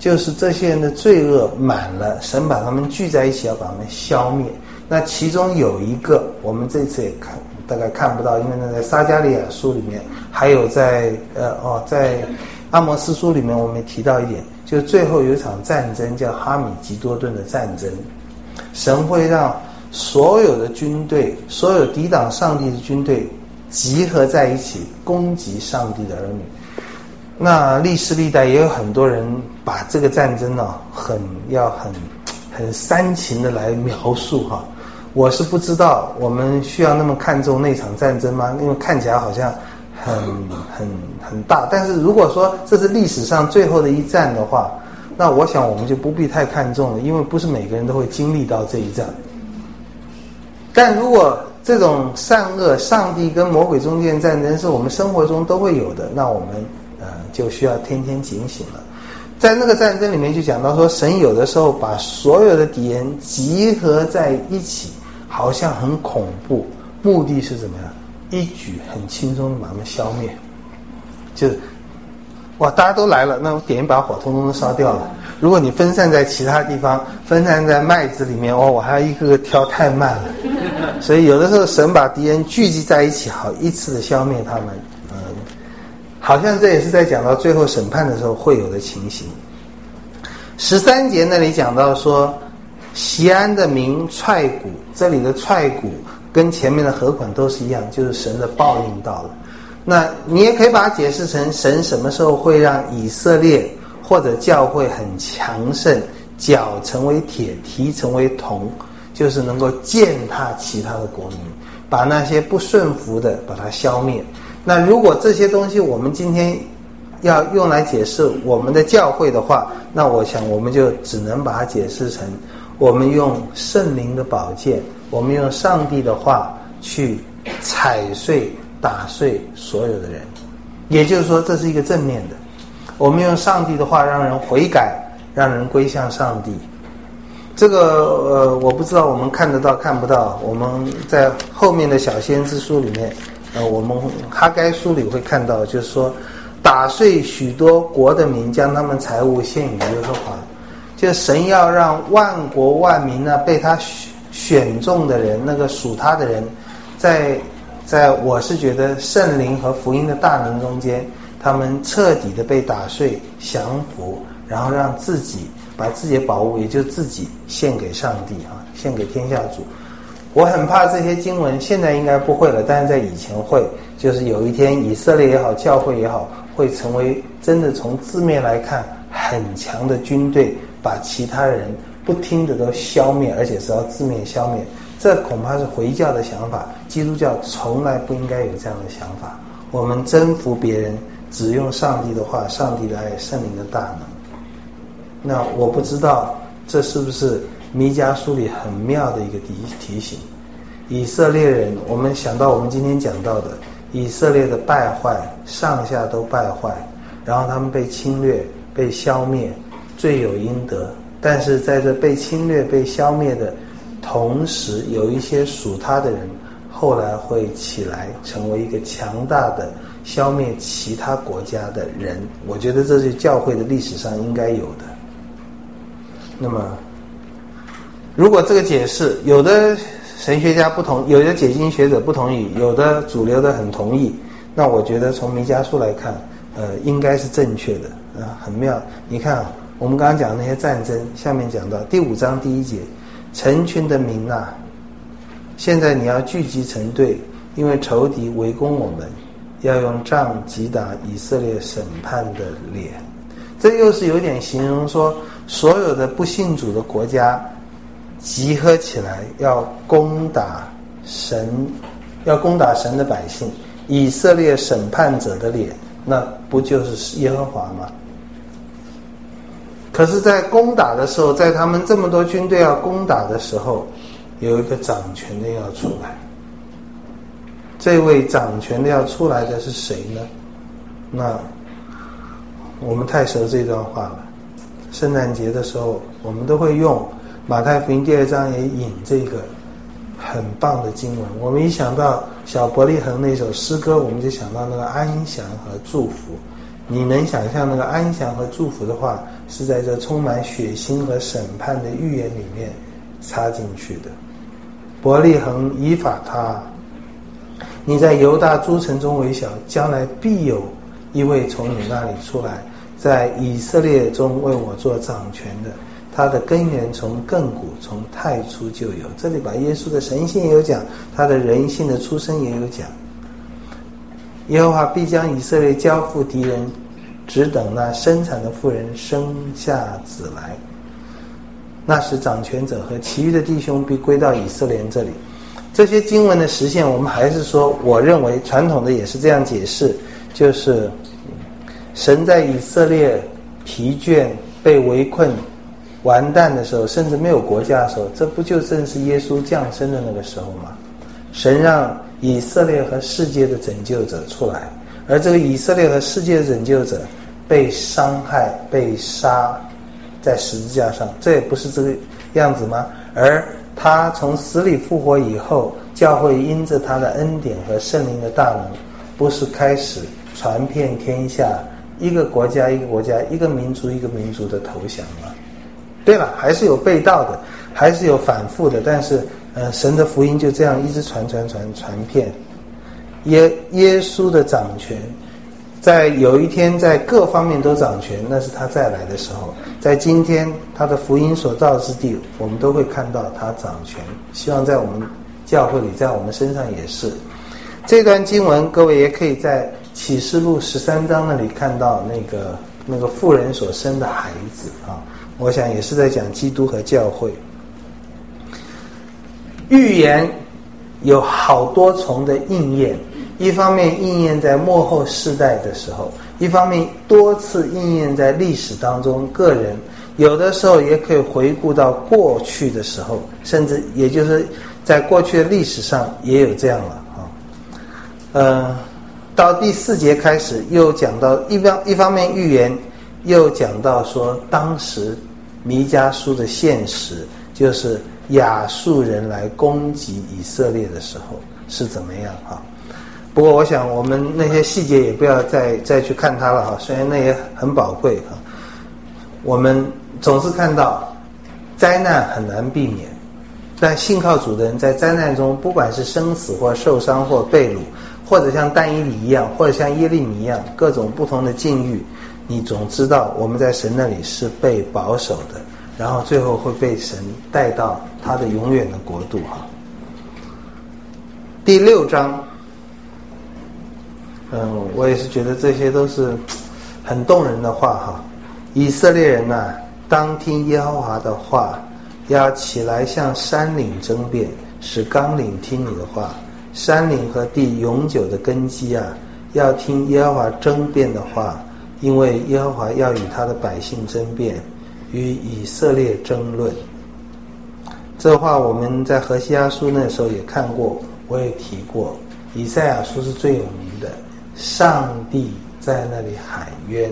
就是这些人的罪恶满了，神把他们聚在一起，要把他们消灭。那其中有一个，我们这次也大概看不到，因为那在撒迦利亚书里面，还有在阿摩司书里面，我们也提到一点，就是最后有一场战争叫哈米吉多顿的战争，神会让所有的军队，所有抵挡上帝的军队集合在一起，攻击上帝的儿女。那历世历代也有很多人把这个战争呢，很煽情的来描述哈。我是不知道我们需要那么看重那场战争吗？因为看起来好像很大，但是如果说这是历史上最后的一战的话，那我想我们就不必太看重了，因为不是每个人都会经历到这一战。但如果这种善恶、上帝跟魔鬼中间的战争是我们生活中都会有的，那我们就需要天天警醒了。在那个战争里面就讲到说，神有的时候把所有的敌人集合在一起，好像很恐怖，目的是怎么样？一举很轻松的把他们消灭。就是哇，大家都来了，那我点一把火，通通都烧掉了。如果你分散在其他地方，分散在麦子里面，我还要一个个挑，太慢了。所以有的时候神把敌人聚集在一起，好一次的消灭他们。好像这也是在讲到最后审判的时候会有的情形。13节那里讲到说，锡安的民踹鼓，这里的踹鼓跟前面的和捆都是一样，就是神的报应到了。那你也可以把它解释成神什么时候会让以色列或者教会很强盛，脚成为铁，蹄成为铜，就是能够践踏其他的国民，把那些不顺服的把它消灭。那如果这些东西我们今天要用来解释我们的教会的话，那我想我们就只能把它解释成我们用圣灵的宝剑，我们用上帝的话去踩碎打碎所有的人。也就是说这是一个正面的，我们用上帝的话让人悔改，让人归向上帝。这个我不知道我们看得到看不到，我们在后面的小先知书里面我们哈该书里会看到，就是说打碎许多国的民，将他们财物献与耶和华。就神要让万国万民呢，被他选中的人，那个属他的人，在我是觉得圣灵和福音的大能中间，他们彻底的被打碎降服，然后让自己把自己的宝物，也就是自己献给上帝献给天下主。我很怕这些经文现在应该不会了，但是在以前会，就是有一天以色列也好，教会也好，会成为真的从字面来看很强的军队，把其他人不听的都消灭，而且是要字面消灭。这恐怕是回教的想法，基督教从来不应该有这样的想法。我们征服别人只用上帝的话，上帝的爱，圣灵的大能。那我不知道这是不是弥迦书里很妙的一个提醒。以色列人，我们想到我们今天讲到的以色列的败坏，上下都败坏，然后他们被侵略被消灭，罪有应得。但是在这被侵略被消灭的同时，有一些属他的人后来会起来，成为一个强大的消灭其他国家的人。我觉得这是教会的历史上应该有的。那么如果这个解释有的神学家不同，有的解经学者不同意，有的主流的很同意，那我觉得从弥迦书来看应该是正确的很妙。你看我们刚刚讲的那些战争，下面讲到第5章第1节，成群的民啊，现在你要聚集成队，因为仇敌围攻我们，要用杖击打以色列审判的脸。这又是有点形容说所有的不信主的国家集合起来要攻打神的百姓，以色列审判者的脸，那不就是耶和华吗？可是在攻打的时候，在他们这么多军队要攻打的时候，有一个掌权的要出来。这位掌权的要出来的是谁呢？那我们太熟这段话了，圣诞节的时候我们都会用马太福音第2章也引这个很棒的经文。我们一想到小伯利恒那首诗歌，我们就想到那个安详和祝福。 你能想象那个安详和祝福的话，是在这充满血腥和审判的预言里面插进去的。伯利恒以法他，你在犹大诸城中为小，将来必有一位从你那里出来，在以色列中为我做掌权的，他的根源从亘古，从太初就有。这里把耶稣的神性也有讲，他的人性的出生也有讲。耶和华必将以色列交付敌人，只等那生产的妇人生下子来。那时掌权者和其余的弟兄必归到以色列人这里。这些经文的实现，我们还是说，我认为传统的也是这样解释，就是神在以色列疲倦、被围困、完蛋的时候，甚至没有国家的时候，这不就正是耶稣降生的那个时候吗？神让以色列和世界的拯救者出来，而这个以色列和世界的拯救者被伤害、被杀在十字架上，这也不是这个样子吗？而他从死里复活以后，教会因着他的恩典和圣灵的大能，不是开始传遍天下，一个国家一个国家，一个民族一个民族的投降吗？对了，还是有被盗的，还是有反复的，但是神的福音就这样一直传遍。耶稣的掌权，在有一天在各方面都掌权，那是他再来的时候。在今天他的福音所到之地，我们都会看到他掌权。希望在我们教会里，在我们身上也是。这段经文各位也可以在启示录13章那里看到那个妇人所生的孩子啊，我想也是在讲基督和教会。预言有好多重的应验，一方面应验在末后世代的时候，一方面多次应验在历史当中，个人有的时候也可以回顾到过去的时候，甚至也就是在过去的历史上也有这样了。到第4节开始又讲到一方面预言，又讲到说当时弥迦书的现实，就是亚述人来攻击以色列的时候是怎么样啊？不过我想我们那些细节也不要再去看它了哈，虽然那也很宝贵哈。我们总是看到灾难很难避免，但信靠主的人在灾难中，不管是生死或受伤或被掳，或者像但以理一样，或者像耶利米一样，各种不同的境遇，你总知道我们在神那里是被保守的，然后最后会被神带到他的永远的国度哈。第6章，我也是觉得这些都是很动人的话哈。以色列人啊，当听耶和华的话，要起来向山岭争辩，使纲领听你的话。山岭和地永久的根基啊，要听耶和华争辩的话，因为耶和华要与他的百姓争辩，与以色列争论。这话我们在何西阿书那时候也看过，我也提过。以赛亚书是最有名的，上帝在那里喊冤。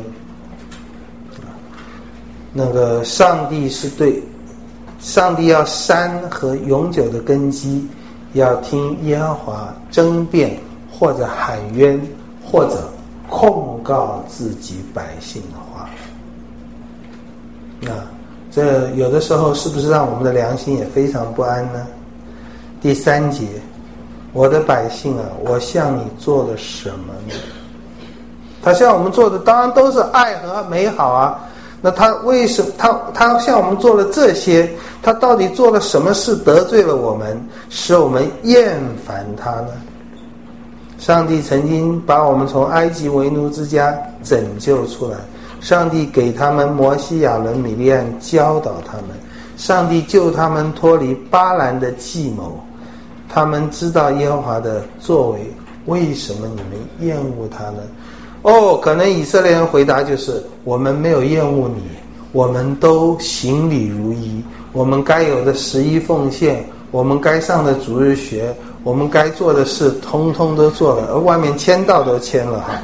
那个上帝是对，上帝要山和永久的根基，要听耶和华争辩，或者喊冤，或者控告自己百姓的话。那这有的时候是不是让我们的良心也非常不安呢？第3节，我的百姓啊，我向你做了什么呢？他向我们做的当然都是爱和美好啊，那他为什么他向我们做了这些，他到底做了什么事得罪了我们，使我们厌烦他呢？上帝曾经把我们从埃及为奴之家拯救出来，上帝给他们摩西、亚伦、米利暗教导他们，上帝救他们脱离巴兰的计谋，他们知道耶和华的作为，为什么你们厌恶他呢？可能以色列人回答就是，我们没有厌恶你，我们都行礼如仪，我们该有的11奉献，我们该上的主日学，我们该做的事通通都做了，而外面签到都签了哈。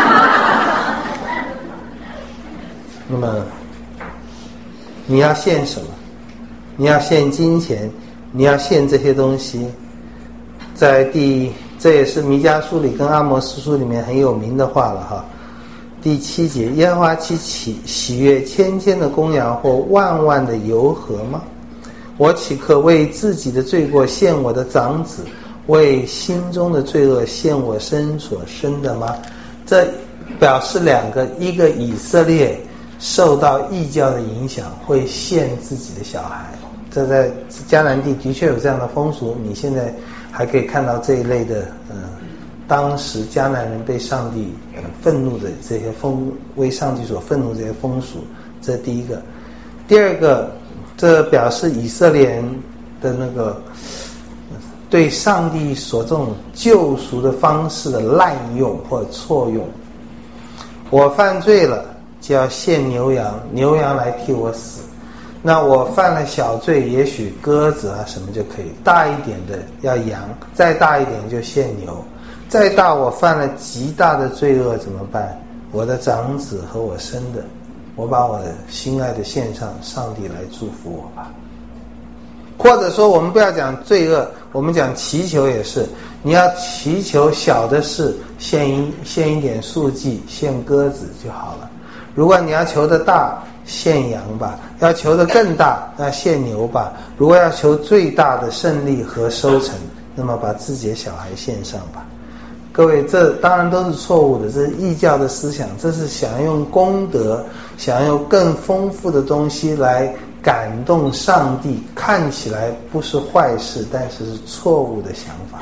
那么你要献什么？你要献金钱，你要献这些东西。这也是弥迦书里跟阿摩司书里面很有名的话了哈。 第7节，耶和华岂喜悦千千的公羊或万万的油河吗？我岂可为自己的罪过献我的长子，为心中的罪恶献我身所生的吗？这表示两个，一个以色列受到异教的影响，会献自己的小孩。这在迦南地的确有这样的风俗，你现在还可以看到这一类的，当时迦南人被上帝愤怒的这些为上帝所愤怒的这些风俗，这第一个。第二个，这表示以色列人的那个对上帝所这种救赎的方式的滥用或者错用。我犯罪了，就要献牛羊来替我死。那我犯了小罪，也许鸽子啊什么就可以，大一点的要羊，再大一点就献牛，再大我犯了极大的罪恶怎么办？我的长子和我生的，我把我的心爱的献上，上帝来祝福我吧。或者说我们不要讲罪恶，我们讲祈求也是，你要祈求小的事，献一点素祭，献鸽子就好了。如果你要求的大，献羊吧；要求的更大，那献牛吧。如果要求最大的胜利和收成，那么把自己的小孩献上吧。各位，这当然都是错误的，这是异教的思想，这是想用功德，想用更丰富的东西来感动上帝，看起来不是坏事，但是是错误的想法。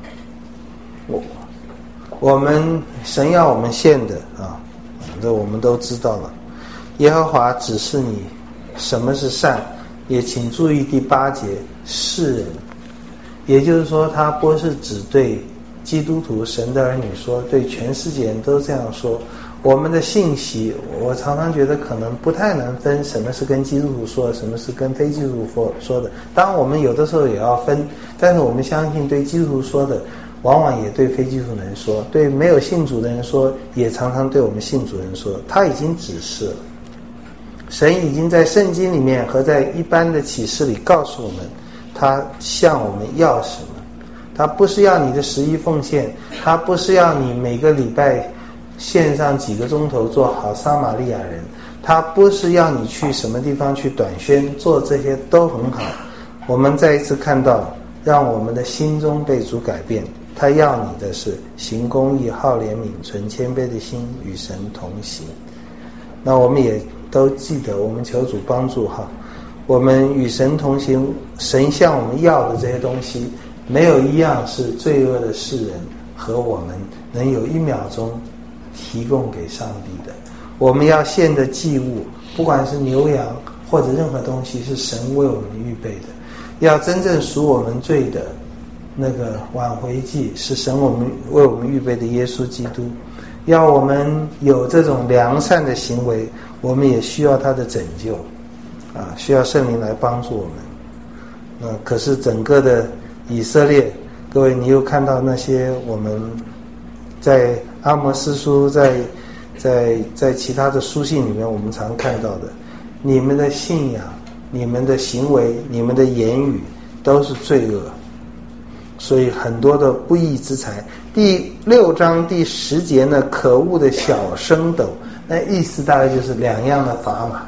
我们神要我们献的啊，这我们都知道了。耶和华指示你什么是善，也请注意第8节，世人，也就是说，他不是只对基督徒神的儿女说，对全世界人都这样说。我们的信息，我常常觉得可能不太能分什么是跟基督徒说的，什么是跟非基督徒说的。当然我们有的时候也要分，但是我们相信对基督徒说的往往也对非基督徒人说，对没有信主的人说，也常常对我们信主人说。他已经指示了，神已经在圣经里面和在一般的启示里告诉我们，他向我们要什么。他不是要你的11奉献，他不是要你每个礼拜献上几个钟头做好撒玛利亚人，他不是要你去什么地方去短宣，做这些都很好。我们再一次看到，让我们的心中被主改变。他要你的是行公义、好怜悯、存谦卑的心，与神同行。那我们也都记得，我们求主帮助哈，我们与神同行，神向我们要的这些东西，没有一样是罪恶的世人和我们能有1秒钟提供给上帝的。我们要献的祭物，不管是牛羊或者任何东西，是神为我们预备的。要真正赎我们罪的那个挽回祭，是神为我们预备的耶稣基督。要我们有这种良善的行为，我们也需要他的拯救啊，需要圣灵来帮助我们。可是整个的以色列，各位，你又看到那些我们在阿摩司书，在其他的书信里面我们常看到的，你们的信仰、你们的行为、你们的言语都是罪恶，所以很多的不义之财。第6章第10节呢，可恶的小升斗，那意思大概就是2样的砝码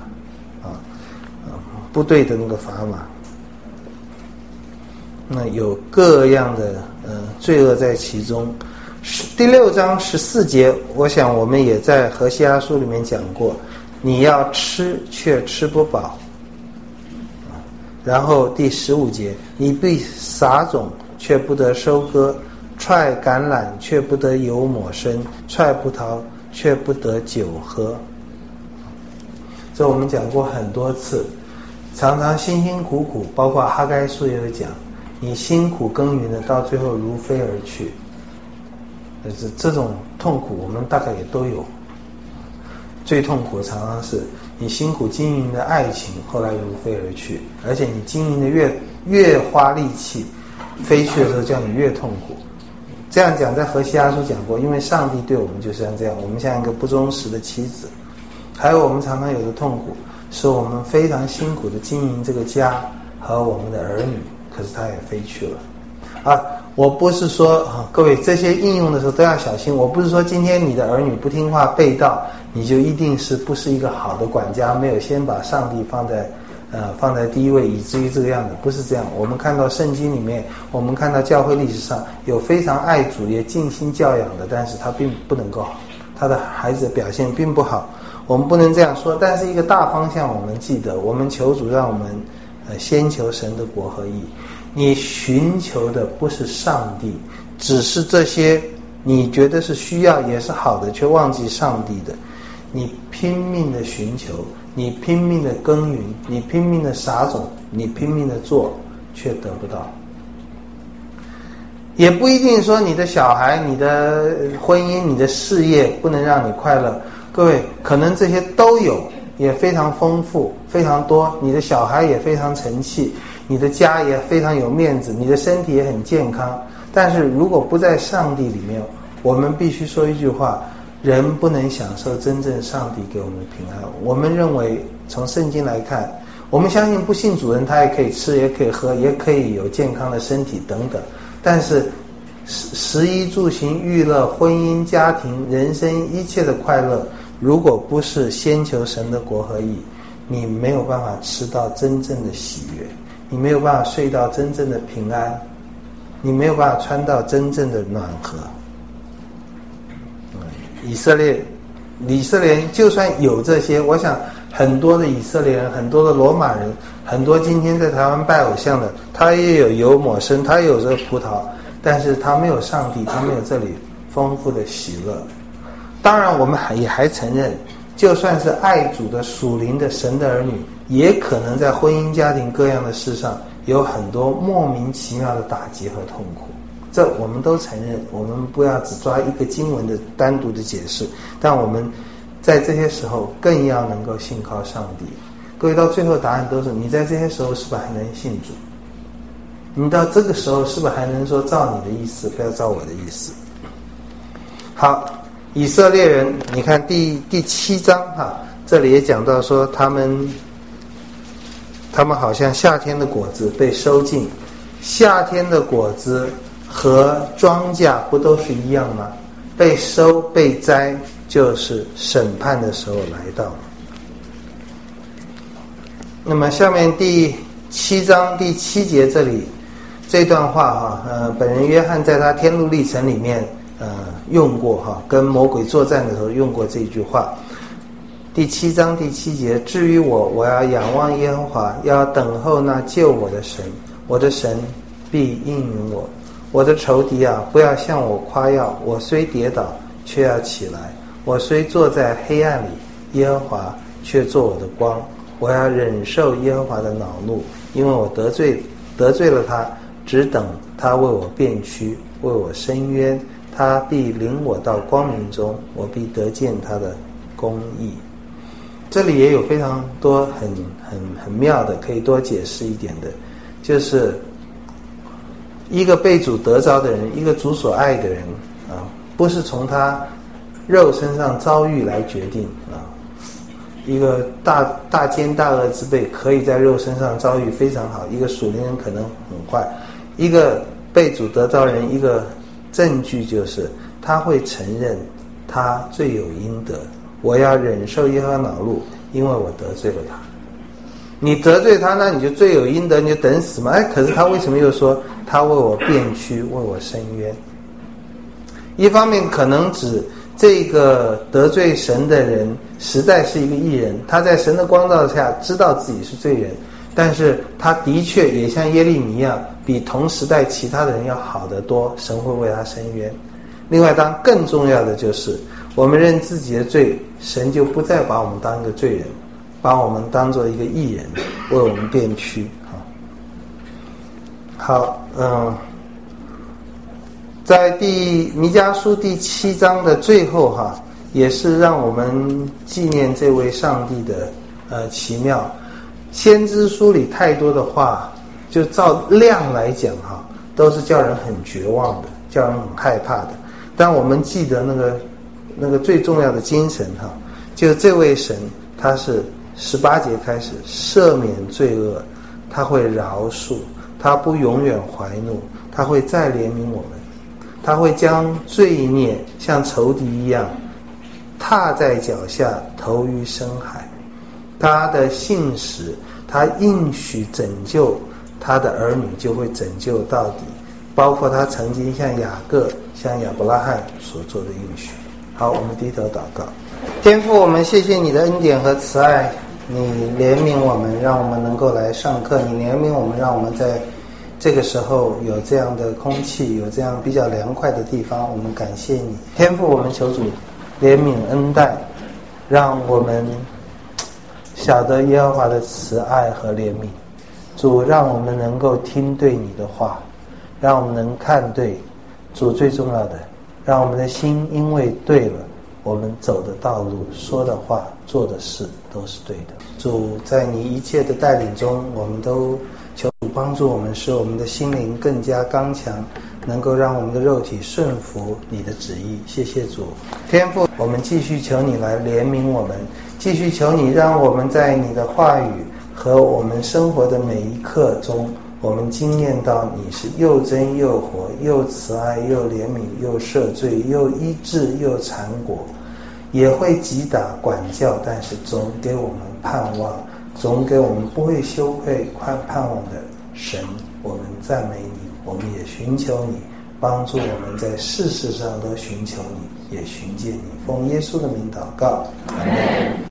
不对的那个砝码。那有各样的罪恶在其中。第6章14节，我想我们也在何西阿书里面讲过，你要吃却吃不饱。然后第15节，你必撒种却不得收割，踹橄榄却不得油抹身，踹葡萄却不得酒喝。这我们讲过很多次，常常辛辛苦苦，包括哈该书也有讲，你辛苦耕耘的，到最后如飞而去。这种痛苦我们大概也都有。最痛苦的常常是你辛苦经营的爱情，后来如飞而去，而且你经营的越花力气，飞去的时候叫你越痛苦。这样讲在何西阿书讲过，因为上帝对我们就像这样，我们像一个不忠实的妻子。还有我们常常有的痛苦，是我们非常辛苦的经营这个家和我们的儿女，可是他也飞去了。 我不是说各位这些应用的时候都要小心。我不是说今天你的儿女不听话背道，你就一定不是一个好的管家，没有先把上帝放在第一位，以至于这个样子，不是这样。我们看到圣经里面，我们看到教会历史上有非常爱主也尽心教养的，但是他并不能够好，他的孩子的表现并不好。我们不能这样说，但是一个大方向我们记得，我们求主让我们先求神的国和义。你寻求的不是上帝，只是这些你觉得是需要也是好的，却忘记上帝的。你拼命的寻求，你拼命的耕耘，你拼命的撒种，你拼命的做，却得不到。也不一定说你的小孩、你的婚姻、你的事业不能让你快乐。各位，可能这些都有，也非常丰富，非常多。你的小孩也非常成器，你的家也非常有面子，你的身体也很健康。但是如果不在上帝里面，我们必须说一句话：人不能享受真正上帝给我们的平安。我们认为从圣经来看，我们相信不信主人他也可以吃，也可以喝，也可以有健康的身体等等。但是食衣住行娱乐、婚姻家庭、人生一切的快乐，如果不是先求神的国和义，你没有办法吃到真正的喜悦，你没有办法睡到真正的平安，你没有办法穿到真正的暖和。以色列人就算有这些，我想很多的以色列人，很多的罗马人，很多今天在台湾拜偶像的，他也有油抹身，他也有这个葡萄，但是他没有上帝，他没有这里丰富的喜乐。当然我们也还承认，就算是爱主的属灵的神的儿女，也可能在婚姻家庭各样的事上有很多莫名其妙的打击和痛苦，这我们都承认。我们不要只抓一个经文的单独的解释，但我们在这些时候更要能够信靠上帝。各位，到最后答案都是：你在这些时候是不是还能信主？你到这个时候是不是还能说照你的意思，不要照我的意思？好，以色列人，你看第7章这里也讲到说，他们好像夏天的果子被收尽。夏天的果子和庄稼不都是一样吗？被收被摘，就是审判的时候来到了。那么下面第7章第7节这段话本人约翰在他天路历程里面用过跟魔鬼作战的时候用过这句话。第7章第7节，至于我要仰望耶和华，要等候那救我的神，我的神必应允我。我的仇敌啊，不要向我夸耀，我虽跌倒却要起来，我虽坐在黑暗里，耶和华却做我的光。我要忍受耶和华的恼怒，因为我得罪了他，只等他为我辩屈，为我伸冤，他必领我到光明中，我必得见他的公义。这里也有非常多很妙的，可以多解释一点的，就是一个被主得着的人，一个主所爱的人不是从他肉身上遭遇来决定一个大奸大恶之辈可以在肉身上遭遇非常好，一个属灵人可能很坏。一个被主得着人，一个证据就是他会承认他罪有应得。我要忍受耶和华恼怒，因为我得罪了他。你得罪他，那你就罪有应得，你就等死嘛。可是他为什么又说他为我辩屈，为我伸冤？一方面可能指这个得罪神的人实在是一个义人，他在神的光照下知道自己是罪人，但是他的确也像耶利米一样，比同时代其他的人要好得多，神会为他伸冤。另外当更重要的就是我们认自己的罪，神就不再把我们当一个罪人，把我们当作一个义人，为我们辩屈。好，在弥迦书第7章的最后也是让我们纪念这位上帝的奇妙。先知书里太多的话，就照量来讲都是叫人很绝望的，叫人很害怕的。但我们记得那个最重要的精神就这位神，他是18节开始赦免罪恶，他会饶恕，他不永远怀怒， 他会再怜悯我们，他会将罪孽像仇敌一样踏在脚下，投于深海。他的信实，他应许拯救他的儿女，就会拯救到底，包括他曾经向雅各、向亚伯拉罕所做的应许。好，我们低头祷告。天父，我们谢谢你的恩典和慈爱，你怜悯我们，让我们能够来上课，你怜悯我们，让我们在这个时候有这样的空气，有这样比较凉快的地方，我们感谢你。天父，我们求主怜悯恩待，让我们晓得耶和华的慈爱和怜悯。主，让我们能够听对你的话，让我们能看对。主，最重要的，让我们的心因为对了，我们走的道路、说的话、做的事都是对的。主，在你一切的带领中，我们都求主帮助我们，使我们的心灵更加刚强，能够让我们的肉体顺服你的旨意。谢谢主。天父，我们继续求你来怜悯我们，继续求你让我们在你的话语和我们生活的每一刻中，我们经验到你是又真又活，又慈爱又怜悯，又赦罪，又医治，又缠果，也会击打管教，但是总给我们盼望，总给我们不会羞愧盼望的神。我们赞美你，我们也寻求你，帮助我们在事上都寻求你，也寻见你。奉耶稣的名祷告，阿们。